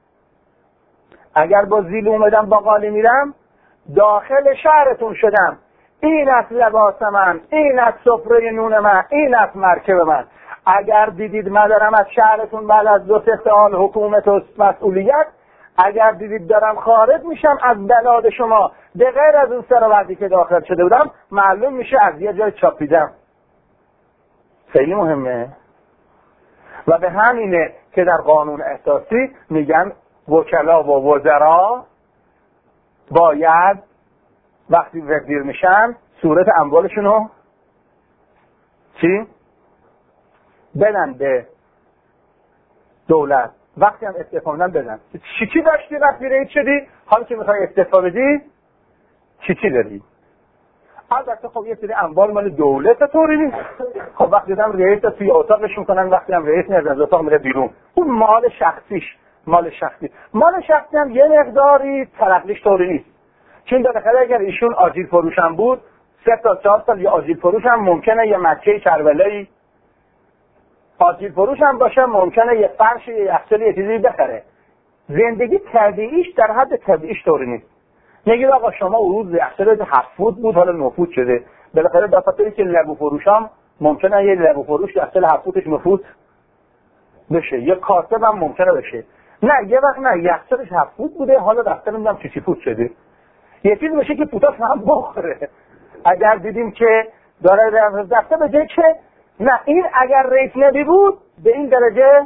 A: اگر با زیل اومدم با قالی میرم، داخل شهرتون شدم، این است لباس من، این است سفره نون من، این است مرکب من. اگر دیدید من دارم از شهرتون بعد از 2 سال حکومت و مسئولیت، اگر دیدید دارم خارج میشم از بلاد شما به غیر از اون ثروتی که داخل شده بودم، معلوم میشه از یه جای چاپیدم. خیلی مهمه. و به همینه که در قانون اساسی میگن وکلا و وزرا باید وقتی وزیر میشن صورت اموالشون رو چی؟ بدن به دولت. وقتی هم استعفا میدن بدن. چی داشتی وقتی رئیس شدی؟ حالا که میخوای استعفا بدی چی داری؟ البته خب یه سری اموال مال دولت طوری نیست. خب وقتی هم رئیس توی اتاقش میکنن، وقتی هم رئیس میاد از اتاق میره بیرون، اون مال شخصیش، مال شخصی. مال شخصی هم یه مقداری ترقلیش طوری نیست. چون بالاخره اگر ایشون آجیل فروش هم بود 3 تا 4 سال یه آجیل فروش هم ممکنه یه مکه کربلایی آجیل فروش هم باشه، ممکنه یه فرش یه یخچال یه چیزی بخره. زندگی طبیعیش در حد طبیعیش طوری نیست. نگید آقا شما روز یخچال 7 فوت بود حالا 9 فوت شده. بالاخره به خاطر که لبو فروشام ممکنه یه لبو فروش یخچال 7 فوتش 9 فوت بشه، یه کاسب هم ممکنه بشه. نه یه وقت نه یخچالش 7 فوت بوده حالا رفته نمیدونم چی فوت شده. یه چیز میشه که پوتاش هم بخوره. اگر دیدیم که داره رفته به جای که نه این اگر رئیس نبی بود به این درجه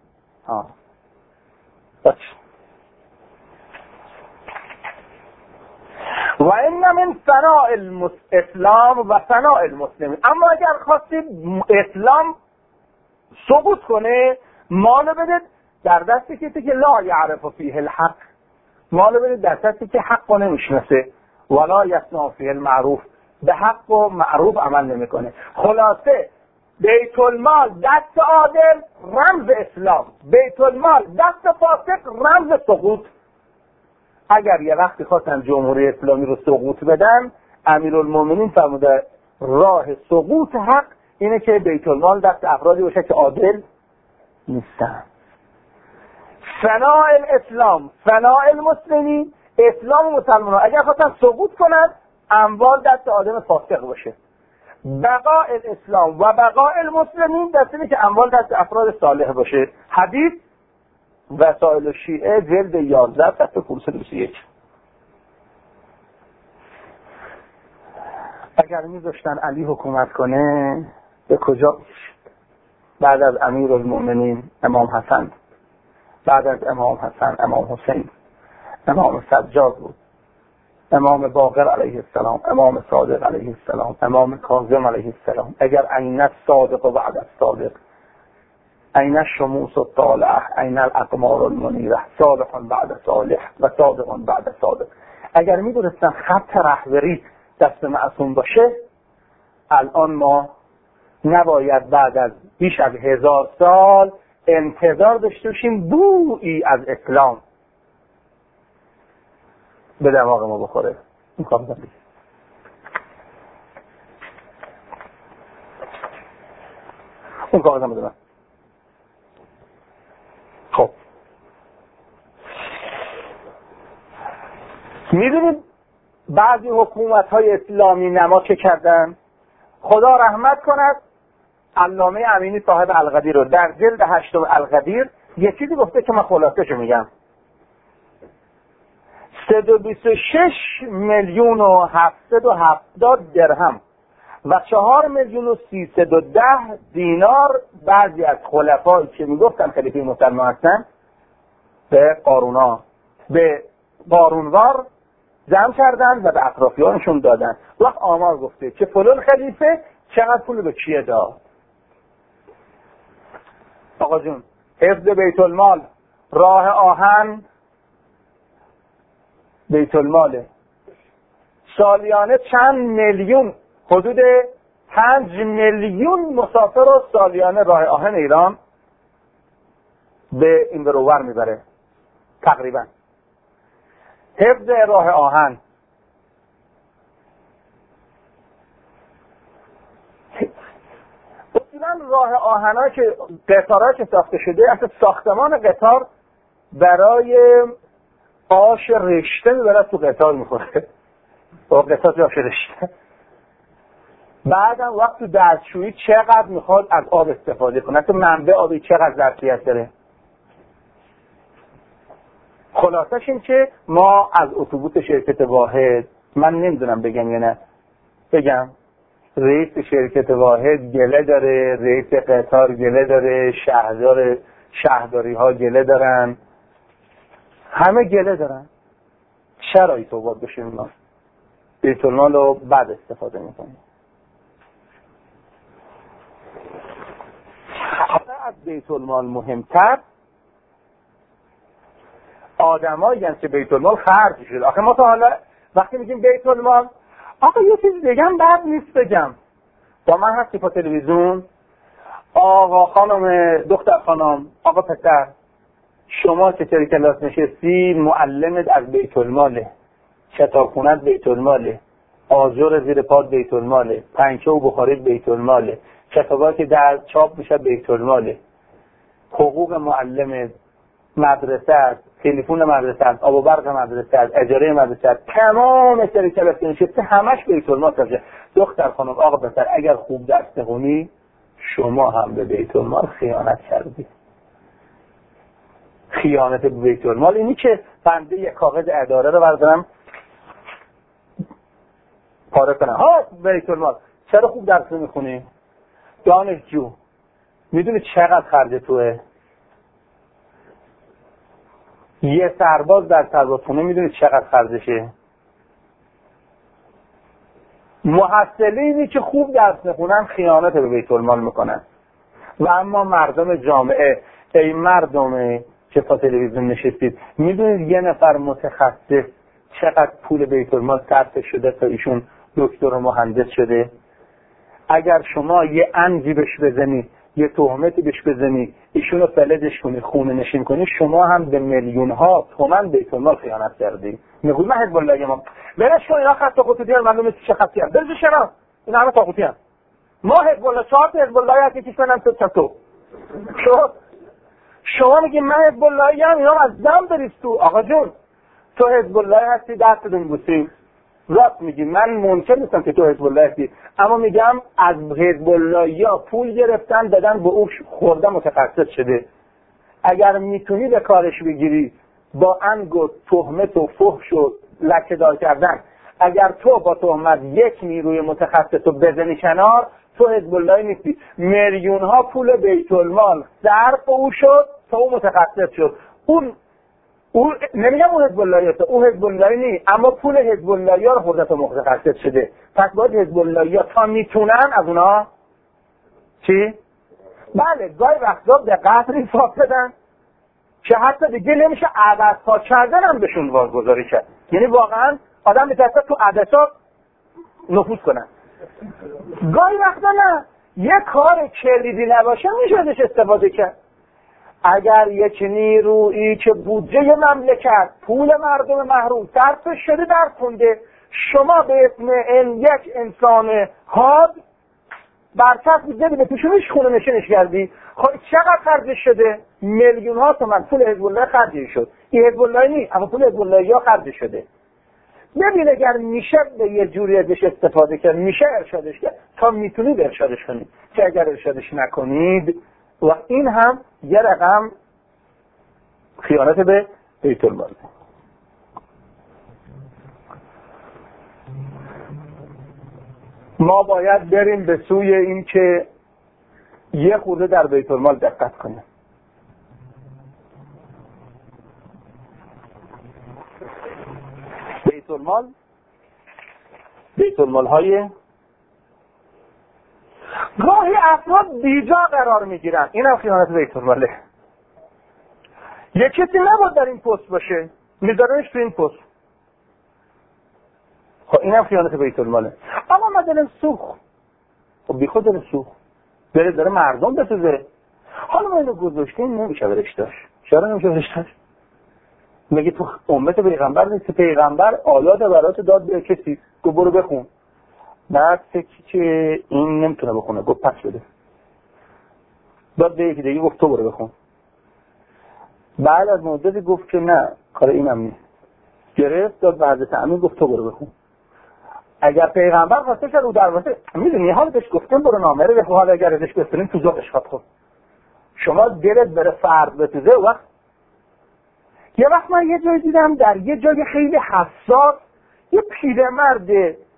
A: و این من ثناء الاسلام و ثناء المسلمین. اما اگر خواستید اسلام سقوط کنه، مالو بدید در دستی کسی که لا یعرف فیه الحق، مالو بدید در دستی که حق رو نمیشناسه، ولا یصنع فیه المعروف، به حق و معروف عمل نمیکنه. خلاصه بیت المال دست عادل رمز اسلام، بیت المال دست فاسق رمز سقوط. اگر یه وقتی خواستن جمهوری اسلامی رو سقوط بدن، امیرالمومنین فرموده راه سقوط حق اینه که بیت المال دست افرادی باشه که عادل نیستن. فناء الاسلام فناء المسلمین، اسلام و مسلمانان اگر خواستن سقوط کنن اموال دست آدم فاسق باشه. بقاء الاسلام و بقاء المسلمین دست اینه که اموال دست افراد صالح باشه. حدیث وسائل شیعه جلد 11 صفحه 521. اگر میذاشتن علی حکومت کنه به کجا میشد؟ بعد از امیرالمؤمنین امام حسن، بعد از امام حسن امام حسین، امام سجاد بود، امام باقر علیه السلام، امام صادق علیه السلام، امام کاظم علیه السلام. اگر عین الصادق و بعد الصادق، عین الشموس الطالعه، عین الاقمار المنیره، صالح بعد صالح و صادق بعد صادق. اگر میدونستن خط رهبری دست معصوم باشه، الان ما نباید بعد از بیش از 1000 سال انتظار داشته باشیم بویی از اسلام به دماغ ما بخوره. این کاملا اون کاغذ هم بدونم. خب میدونید بعضی حکومت‌های اسلامی نما چه کردن؟ خدا رحمت کند علامه امینی صاحب القدیر رو در جلد 8 القدیر یه چیزی گفته که من خلاصه‌شو میگم. 326,770,000 درهم و 4,310,000 دینار بعضی از خلفایی که میگفتن خلیفه مسلمان هستن به قارونوار جمع کردن و به اطرافیانشون دادن. وقت آمار گفته که فلان خلیفه چقدر پول به کیه داد. آقا جون، حفظ بیت المال، راه آهن بیت الماله، سالیانه چند میلیون، حدود 5 میلیون مسافر رو سالیانه راه آهن ایران به این برور میبره تقریبا. حفظ راه آهن، اصولا راه آهن‌ها که قطارها که ساخته شده، اصلا ساختمان قطار برای آش رشته میبرد تو قطار میخوره با قطار آش رشته. بعدم وقت تو دستشویی چقدر میخواد از آب استفاده کنه، تو منبع آبی چقدر ظرفیت داره. خلاصش این که ما از اتوبوس شرکت واحد، من نمیدونم بگم یا نه بگم، رئیس شرکت واحد گله داره، رئیس قطار گله داره، شهرداری ها گله دارن، همه گله دارن. چرا توباد بشیم ما بیت المال رو بد استفاده میکنیم؟ از بیت المال مهمتر آدمایی هستند که بیت المال خرج شده. آخه ما تا حالا وقتی میگیم بیت المال، آقا یه چیز بگم بعد نیست بگم. با من هستی پا تلویزیون، آقا خانم، دختر خانم، آقا پسر، شما که سری کلاس نشستی، معلمت از بیت الماله، کتابخونت بیت الماله، آجر زیر پاد بیت الماله، پنکه و بخارید بیت الماله، کتابا که در چاپ میشه بیت الماله، حقوق معلمت، مدرسه است، تلفن مدرسه است، آب و برق مدرسه است، اجاره مدرسه است، تمام سری کلاس نشستی همش بیت المال باشه. دختر خانم، آقا پسر، اگر خوب درس بخونی شما هم به بیت المال خیانت کردی. خیانت به بیت المال اینی که بنده یک کاغذ اداره رو بردارم پاره کنم، ها بیت المال، چرا خوب درس میخونی؟ دانشجو، میدونی چقدر خرج توه؟ یه سرباز در سربازخونه میدونی چقدر خرجشه؟ محصلینی که خوب درس میخونن خیانت به بیت المال میکنن. و اما مردم جامعه، ای مردم که پا تلویزیون نشستید، میدونید یه نفر متخصص چقدر پول بیت المال صرف شده تا ایشون دکتر و مهندس شده؟ اگر شما یه انجی بهش بزنی، یه تهمتی بهش بزنی، ایشونو فلجش کنی، خونه نشین کنی، شما هم به میلیون ها تومان بیت المال خیانت کردی. میگوی من حزب الله ما برش کن، اینا خط خطوطی هست، معلومه چه خطی هست، برش شما اینا همه طاغوتی هست. ما حزب الله، 4 تا حزب الله هست، یکیش منم تو شما میگی من حزب الله ام، اینا از دم بریز تو. آقا جون، تو حزب الله هستی، دست بوسیم، راست میگی، من منکر نیستم که تو حزب الله هستی، اما میگم از حزب الله یا پول گرفتن دادن به او خورده متخصص شده. اگر میتونی به کارش بگیری با انگ و تهمت و فحش و لکه‌دار کردن، اگر تو با تهمت یک نیروی متخصص رو بزنی کنار، تو حزب الله نیستی. میلیون ها پول بیت المال صرف او شد تا اون متخصص شد. اون نمیگم اون حزب اللهی هست، اون حزب اللهی نیست، اما پول حزب اللهی ها رو خورده تا متخصص شده. پس باید حزب اللهی ها تا میتونن از اونا چی؟ بله گاهی وقتا به قدر حساب بدن که حتی دیگه نمیشه عدس‌ها کردن هم بهشون واگذاری کرد. یعنی واقعا آدم میترسه تو عدس‌ها نفوذ کنن. گاهی وقتا نه، یه کار کلیدی نباشه میشه ازش استفاده کرد. اگر یک نیرویی که بودجه مملکت پول مردم محروم صرف شده در تنده، شما به اسم یک انسان حاد برچسب دیدی به پیشونش خونه نشینش کردی، خب چقدر خرج شده؟ میلیون ها تومان پول حزب الله خرج شد. این حزب الله نیست، اما پول حزب الله ها خرج شده. ببین اگر میشه به یه جوری ازش استفاده کرد، میشه ارشادش کرد تا میتونید ارشادش کنید، که اگر ارشادش نکنید و این هم یه رقم خیانت به بیت المال. ما باید بریم به سوی این که یه خورده در بیت المال دقت کنیم. بیت المال های گاهی افراد بیجا قرار میگیرن، این هم خیانت بیت الماله. یک کسی نباید در این پست باشه، میذارنش تو این پست، خب این هم خیانت بیت الماله. اما ما دلم سوخت، خب بی خود دلم سوخت، داره مردم بسوزه، حالا ما اینو گذاشتیم نمیشه برش داشت. چرا نمیشه برش داشت؟ مگه تو امت پیغمبر نیست؟ پیغمبر آیات برات داد به کسی، گفت برو بخون، بعد فکر که این نمیتونه بخونه گفت پس بده، داد به یکی دیگه گفت تو برو بخون، بعد از مدتی گفت که نه کار اینم نیست، گرفت داد به حضرت امین گفت تو برو بخون. اگر پیغمبر خواسته شد رو دروازه، میدونی حال بهش گفتم برو نامه رو بخون، حالا اگر ازش بستنیم تو ذوقش خود شما دلت بره فرد بسوزه. وقت یه وقت من یه جای دیدم، در یه جای خیلی حساس، یه پیرمرد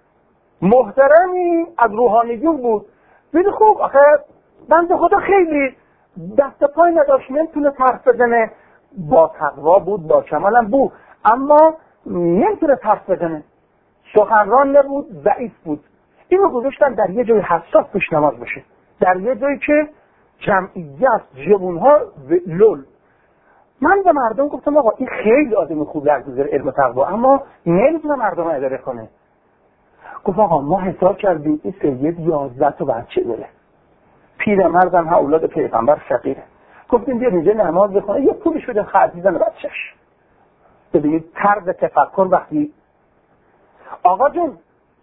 A: محترمی از روحانیون بود، ولی خب آخه بنده خدا خیلی دست پای نداشت، نمیتونه حرف بزنه، با تقوا بود، با کمالم بود، اما نمیتونه حرف بزنه، سخنران نبود، ضعیف بود. اینو گذاشتن در یه جای حساس پیش نماز باشه، در یه جایی که جمعیت جوانها لول. من به مردم گفتم آقا این خیلی آدم خوب در گذر علم تقوا، اما نمیتونه مردم رو اداره کنه. گفت آقا ما حساب کردیم این سید 11 تا بچه داره، پیرمردم ها اولاد پیغمبر فقیره، گفتیم بیا اینجا نماز بخونه، یه پولش بده خرج بزنه بچه‌ش. ببینید طرز تفکر وقتی آقا جون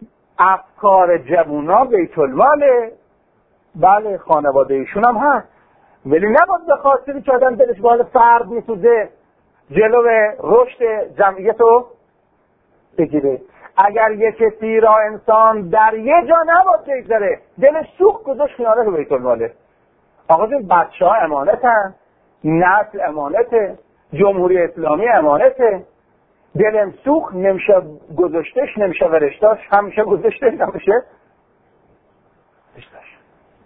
A: افکار جوونا بیت الماله، بله خانواده ایشون هم هست، ولی نباید به خاطری که آدم دلش به حال فرد میسوزه جلو رشد جمعیت رو بگیره. اگر یک کسی را انسان در یه جا نباید بگذاره، دلش سوخت گذاشت خیانت به بیت الماله. آقا جون بچه ها امانتن، نسل امانته، جمهوری اسلامی امانته، دلم سوخت نمیشه گذاشتش، نمیشه ورشتاش، همیشه گذاشتش، نمیشه ورشتاش.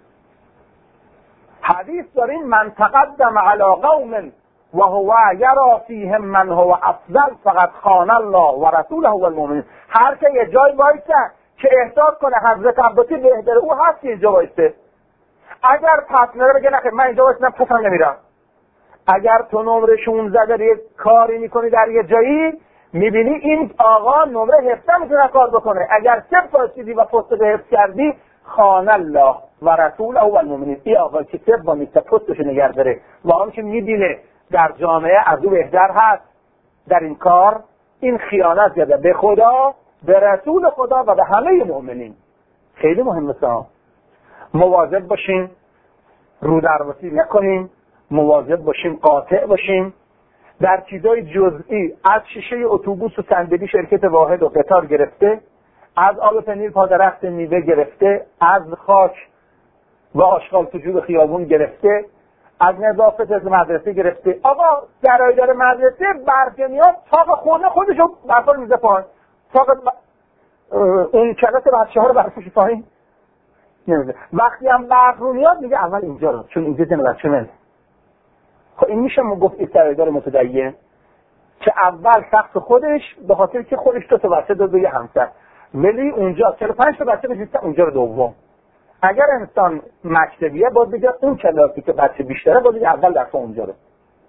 A: حدیث دارین من تقدم علی قوم و هو یرا فیهم من هو افضل فقط خان الله و رسوله و المؤمنین. هر که یه جای وایسه که احساس کنه حضرت عباسی بهتر او هست که اینجا وایسته، اگر پس نره بگه نخیر من اینجا وایسنم پسم نمیرم. اگر تو نمره 16 داری کاری میکنی در یه جایی، میبینی این آقا نمره 17 میتونه کار بکنه، اگر 3 فاسدی و پست حفظ کردی خان الله و رسوله و المؤمنین. این آقا که 3 با میسته پستش نگه داره و آن که میبینه در جامعه از او بهتر هست در این کار، این خیانت کرده به خدا، به رسول خدا و به همه مؤمنین. خیلی مهمه ها. مواظب باشیم رو درواسی نکنیم، مواظب باشیم قاطع باشیم. در چیزای جزئی از شیشه اتوبوس و صندلی شرکت واحد و قطار گرفته، از آب پنیر پادرخت میوه گرفته، از خاک و آشغال تو جوب خیابون گرفته، از نظافت از مدرسه گرفته. آقا گرایدار مدرسه برگه میاد تاق خونه خودشو برپا میزه پایین، اون کلاس بچه‌ها رو برفش پایین نمیده. وقتی هم برق رو میاد میگه اول اینجا رو، چون اینجا جن بچه منه. خب این میشه ما گفت استعداد متدین که اول شخص خودش به خاطر که خودش 2 تا بچه داد به یه همسر، ولی اونجا 45 تا بچه بشیسته اونجا رو دوم. اگر انسان مکتبیه باید بگه اون کلاسی که بچه بیشتره باید بگه اول درس اونجا رو.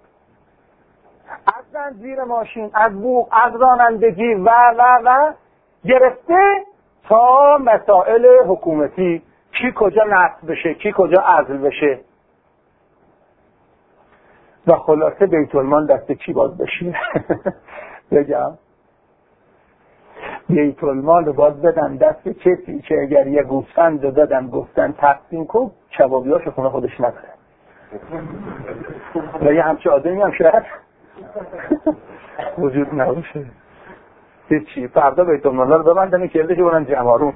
A: از زنجیر ماشین، از بوق، از رانندگی و گرفته تا مسائل حکومتی، کی کجا نصب بشه، کی کجا عزل بشه و خلاصه بیت المال دست کی باید بشه. بگم بیت المال رو باید بدن دست کسی که اگر یه گوسفند رو دادن گفتن تقسیم کن کبابیاشو خونه خودش نبره. و یه همچه آدمی هم شاید وجود نباشه. هیچی فردا بیت المال رو ببندن کلده که برن جمارون.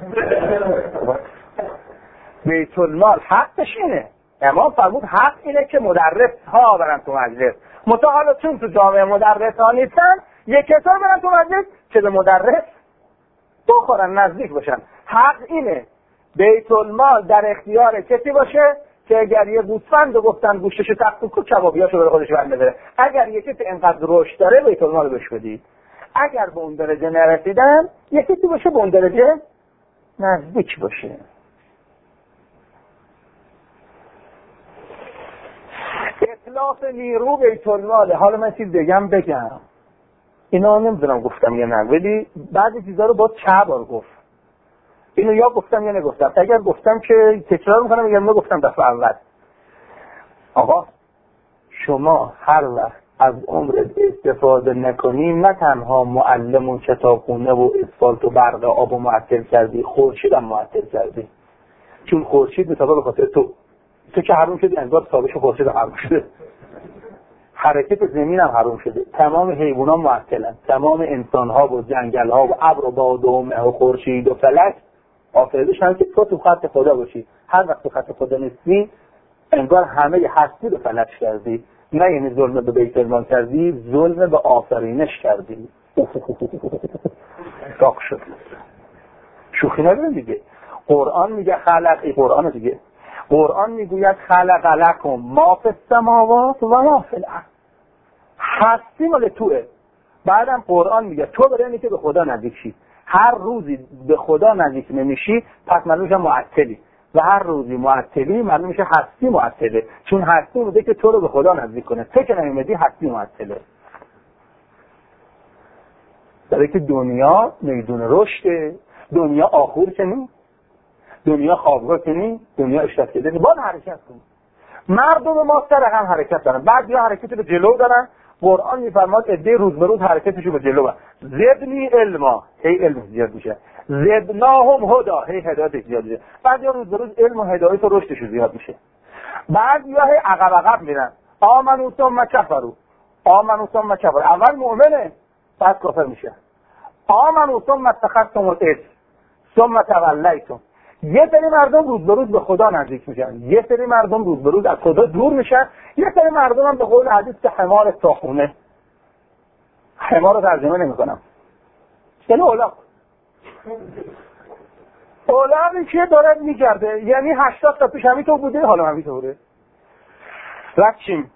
A: بیت المال حقش اینه. امام فرمود حق اینه که مدرس ها برن تو مجلس. حالا چون تو جامعه مدرس ها نیستن یک کسار برن تو مجلس که به مدرس بخورن نزدیک باشن. حق اینه بیت المال در اختیار کسی باشه که اگر یه گوسفند رو گفتن گوشتشو تقسیم کن کبابیاشو بره خودش بره. اگر یکی که اینقدر رشد داره بیت المال بهش بدید. اگر به اون درجه نرسیدن یکی که باشه به اون درجه نزدیک باشه. اطلاف نیرو بیت المال. حالا من چیز بگم اینا نمیدونم گفتم یا نه، ولی بعضی چیزا رو با چه بار گفت. اینو یا گفتم یا نگفتم. اگر گفتم که تکرار میکنم، اگر نگفتم دفعه اول. آقا شما هر وقت از عمرت استفاده نکنی نه تنها معلم و کتابخونه و اسفالت و برق آب و معطل کردی، خورشید هم معطل کردی. چون خورشید متابع به خاطر تو که حروم شدی، انگار تابش خورشید حروم شده، حرکت زمین هم حروم شده، تمام حیوانات معطلن، تمام انسان ها و جنگل ها و ابر و باد و مه و خورشید و فلک آفریده شدن که تو خط خدا باشی. هر وقت تو خط خدا نیستی انگار همه هستی رو فلج کردی. نه یعنی ظلم به بیت المال کردی، ظلم به آفرینش کردی. داغ شد. شوخی نداره دیگه. قرآن میگه قرآن دیگه. قرآن میگوید خلق لکم ما فی السماوات و ما فی الارض. هستی مال توئه. بعدم قرآن میگه تو برای اینکه به خدا نزدیک شی، هر روزی به خدا نزدیک نمیشی پس معلوم میشه معطلی، و هر روزی معطلی معلوم میشه هستی معطله، چون هستی بوده که تو رو به خدا نزدیک کنه. تو که نمیدی هستی معطله. برای که دنیا میدون رشده، دنیا آخور کنی، دنیا خوابگاه کنی، دنیا اشتت کنی، باید حرکت کنی. مردم ما سر هم حرکت دارن، بعد یا حرکت به جلو دارن. قرآن میفرماد عده روز به روز حرکتشو به جلو برن. زدنی علما، هی علم زیاد میشه. زدناهم هدا، هی هدایت زیاد میشه. بعد یا روز به روز علم و هدایت و رشدش زیاد میشه. بعد یا هی عقب میرن. آمنو ثم کفروا، آمنو ثم کفروا. اول مؤمنه بعد کافر میشه. آمنو ثم اتخذتم العجل ثم تولیتم. یه سری مردم روز به روز به خدا نزدیک میشن، یه سری مردم روز به روز از خدا دور میشن، یه سری مردم هم به قول حدیث که حمار تاخونه. حمار رو ترجمه نمی‌کنم، یعنی اولاق. اولاقی که داره میگرده، یعنی 80 تا پیش همینطور بوده، حالا همینطوره. رفتیم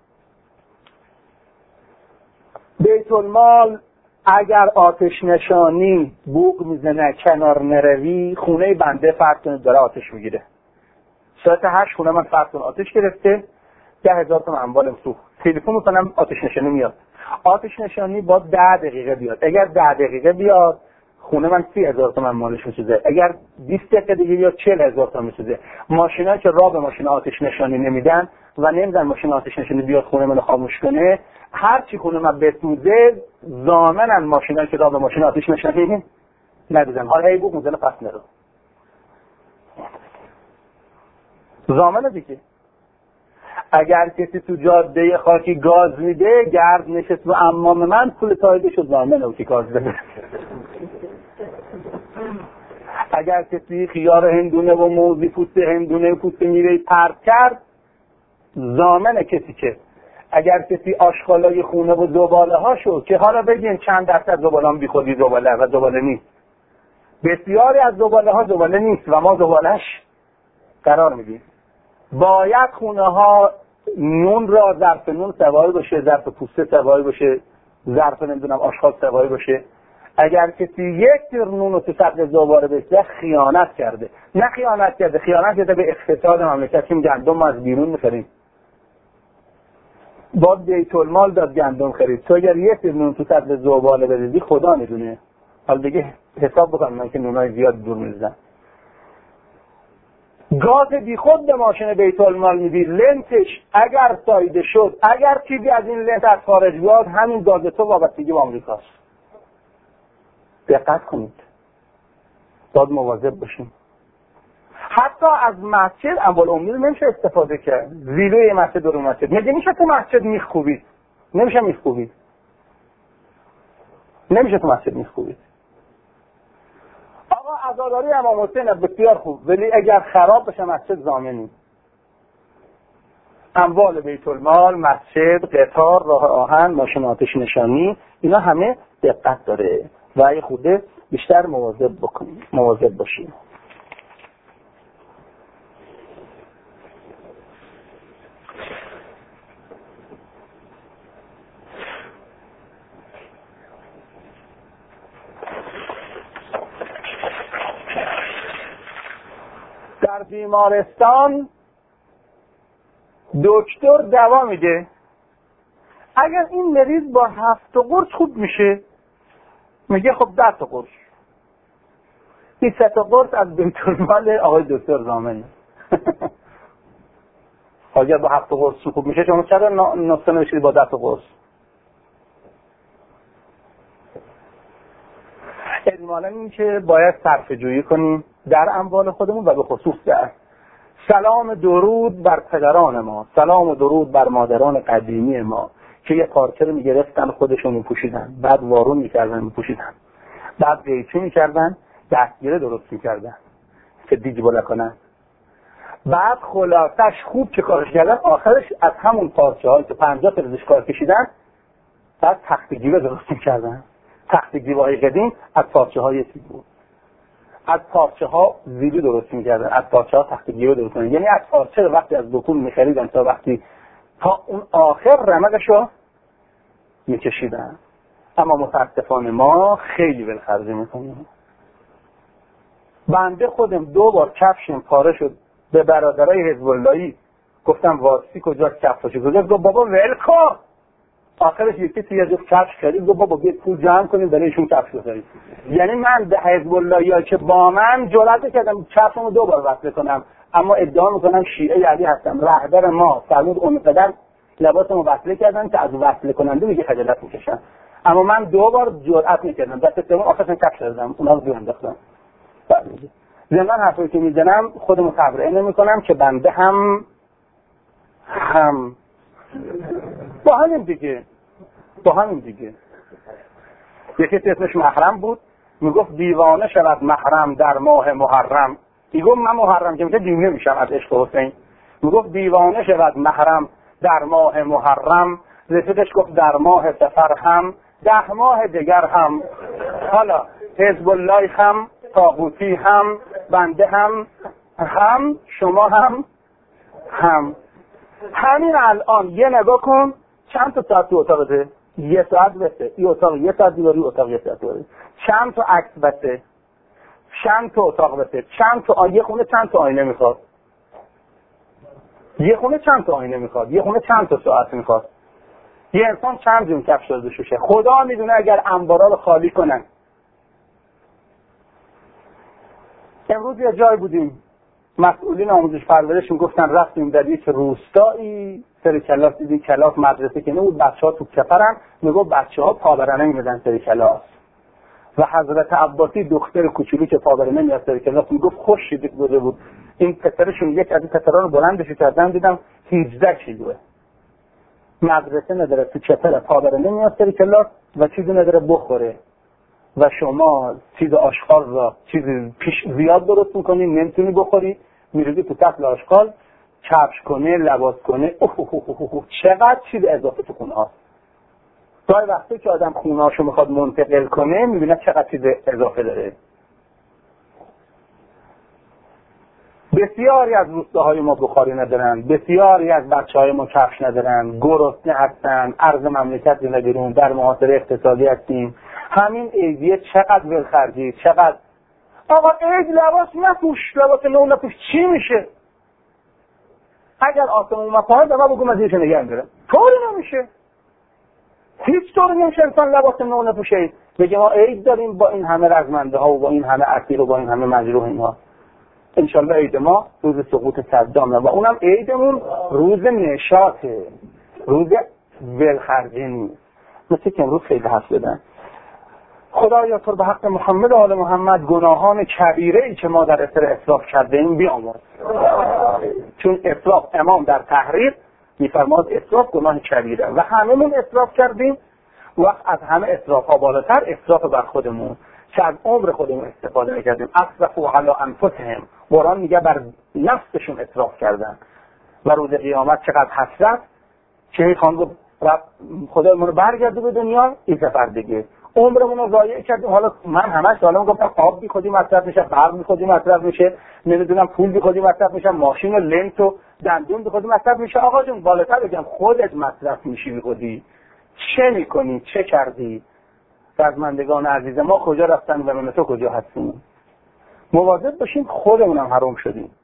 A: بیت المال اگر آتش نشانی بوق میزنه کنار نروی، خونه بنده فرض داره آتش میگیره. ساعت 8 خونه من فرض آتش گرفته، 10,000 تومان اموالم سوخت. تلفن میکنم آتش نشانی میاد. آتش نشانی با 10 دقیقه بیاد. اگر 10 دقیقه بیاد خونه من 30,000 تومان مالش میسوزه. اگر 20 دقیقه دیگه بیاد 40,000 تومان میسوزه. ماشینایی که راه به ماشین آتش نشانی نمیدن و نمیدن ماشین آتش نشانی بیاد خونه من خاموش کنه، هر چی خونه من بسوزه ضامنن ماشینایی که راه به ماشین آتش نشانی ندیدن. حالا هی بوق میزنه پس نرو. ضامنه دیگه. اگر کسی تو جاده خاکی گاز میده، گرد نشست و امام من پول تاییده شد، ضامنه که گاز بده. اگر کسی خیار هندونه و موزی پوست هندونه پوست میوه پرت کرد، ضامنه کسی که اگر کسی آشغالای خونه و زباله هاشو که حالا بگین چند درصد زباله‌ام بی خودی زباله و زباله نیست، بسیاری از زباله ها زباله نیست و ما زبالهش قرار میدیم. باید خونه ها نون را ظرف نون سواری باشه، ظرف پوسته سواری باشه، ظرف نمیدونم آشغال سواری باشه. اگر کسی یک تیر نون رو تو سطل زباله بسته خیانت کرده. نه خیانت کرده به اقتصاد مملکت. که گندم ما از بیرون میخریم، با بیت المال داد گندم خرید. تو اگر یک تیر نون تو سطل زباله بریزی خدا میدونه. حالا دیگه حساب بکنم من که نونای زیاد دور میزنم. گاز بی خود به ماشین بیت المال میدی، لنتش اگر سایده شد، اگر چیزی از این لنت از خارج بیاد، همین گاز تو وابستگی به آمریکاست. دقت کنید، باید مواظب باشیم. حتی از مسجد اموال عمومی نمیشه استفاده کرد. زیلوی مسجد رو مسجد میشه تو مسجد میخوبید، نمیشه تو مسجد میخوبید. آقا عزاداری امام حسین بسیار خوب، ولی اگر خراب بشه مسجد ضامنی. اموال بیت المال، مسجد، قطار، راه آهن، ماشین آتش نشانی، اینا همه دقت داره و اگه خوده بیشتر مواظب باشیم. در بیمارستان دکتر دوا میده، اگر این مریض با 7 قرص خوب میشه میگه خب 10 قرص، این 3 قرص از بیت المال آقای دکتر ضامنه. اگر با 7 قرص خوب میشه شما چرا نسخه نوشید با 10 قرص؟ اجمالا این که باید صرفه جویی کنیم در اموال خودمون و به خصوص در سلام درود بر پدران ما، سلام و درود بر مادران قدیمی ما که یه پارچه رو میگرفتن خودشون میپوشیدن، بعد وارون میکردن میپوشیدن، بعد قیچی میکردن، دستگیره درست میکردن که دیج بلا کنن، بعد خلاصش خوب که کارش کردن آخرش از همون پارچه هایی که 50 تا ازش کار کشیدن بعد تخت جیبه درست میکردن. تخت جیبه های قدیم از پارچه های چیز بود، از پارچه ها زیلو درست میکردن، از پارچه ها تخت جیبه درست میکردن. یعنی از پارچه رو وقتی از دکون میخریدن تا وقتی تا اون آخر رمقشو میکشیدن. اما متاسفانه ما خیلی بالخرجی میکنیم. بنده خودم 2 بار کفشم پاره شد، به برادرای حزب اللهی گفتم وارسی کجاست کفشش کجاست، گفت بابا ولکن. آخرش یکی توی جفت کفش خرید، گفت بابا بیاید پول جمع کنیم برای ایشون کفش بخرید. یعنی من به حزب اللهی که با من جرأت کردم کفشمو 2 بار وصل کنم، اما ادعا میکنم شیعه علی هستم. رهبر ما فرمود اونقدر لباسمو وصل کردن که از وصل کننده میگه خجالت میکشن، اما من 2 بار جرأت میکردم. دست سوم آخرش کفش دادم، اونا رو دور انداختم. زمان حرفی که میزنم خودمو تبرئه نمیکنم که بنده هم با همین دیگه یکی اسمش محرم بود، میگفت دیوانه شود محرم در ماه محرم. میگفت من محرم که میشه دیوانه میشم از عشق حسین. میگفت دیوانه شود محرم در ماه محرم، رفیقش گفت در ماه سفر هم 10 ماه دیگر هم. حالا حزب الله هم، طاغوتی هم، بنده هم شما هم همین الان یه نگاه کن چند تا ساعت تو اتاقته؟ 1 ساعت بسته. این اتاق 1 ساعت دیواری، اتاق 1 ساعت دیواری. چند تا عکس بسته؟ چند تا اتاق بسته؟ چند تا یه خونه چند تا آینه میخواد؟ یه خونه چند تا آینه میخواد؟ یه خونه چند تا ساعت میخواد؟ یه انسان چند جون کفش داره بشوشه؟ خدا میدونه اگر انبارا رو خالی کنن. امروز یه جای بودیم، مسئولین آموزش پرورش میگفتن رفتیم در یک روستایی، سر کلاس دیدیم کلاس مدرسه که نبود، بچه‌ها تو کفرن، میگفت بچه‌ها پابرنه می‌بردن سر کلاس. و حضرت عباسی دختر کوچولو که پابرنه میاد سر کلاس میگفت خوش شدید بوده بود. این پسرشون یک از این پسران رو بلندش کردن دیدم 18 کیلوه. مدرسه نداره، تو کفر پابرنه میاد سر کلاس و چیزی نداره بخوره. و شما چیز آشغال را چیز پیش زیاد درست میکنی، نمیتونی بخوری، میریزی تو تفل آشغال، کفش کنه، لباس کنه، چقدر چیز اضافه تو خونه هاست. گاهی وقتی که آدم خونه هاشو میخواد منتقل کنه میبینه چقدر چیز اضافه داره. بسیاری از روستاهای ما بخاری ندارن، بسیاری از بچهای ما کفش ندارن، گرسنه هستن، ارز مملکت بیرون، در محاصره اقتصادی هستیم. همین عیدیه چقدر ولخرجی، چقدر آقا عید لباس نپوش، لباس نو نپوش، چی میشه؟ اگر آسمون مفاهد به ما بگو مزیدش نگه میدارم، طوری نمیشه، هیچ طوری نمیشه انسان لباس نو نپوشه. بگه ما عید داریم با این همه رزمنده ها و با این همه اسیر و با این همه مجروح اینها. انشالله عید ما روز سقوط صدامه و اونم عیدمون روز نشاطه، روز ولخرجی نیست. مثل که امروز خیلی حرف بدن خدایا تو به حق محمد و آل محمد گناهان کبیره ای که ما در اثر اسراف کرده ایم بیامرز. چون اسراف امام در تحریر میفرماد اسراف گناه کبیره و هممون اسراف کردیم. وقت از همه اسراف ها بالاتر اسراف بر خودمون که از عمر خودمون استفاده نکردیم. اسرفوا علی انفسهم، قرآن میگه بر نفسشون اسراف کردن و روز قیامت چقدر حسرت که خانم خدا ما رو برگرده به دنیا این سفر دیگه عمرمون رو ضایع کردیم. حالا من همش سالم گفتم آب بی خودی مصرف میشه، برق بی خودی مصرف میشه، نمیدونم پول بی خودی مصرف میشه، ماشین و لنت و دندون بی خودی مصرف میشه. آقا جون بالاتر بگم خودت مصرف میشی بی خودی. چه میکنی؟ چه کردی؟ فرزندگان عزیز ما کجا رفتن و من تو کجا هستیم؟ مواظب باشیم خودمونم حرام شدیم.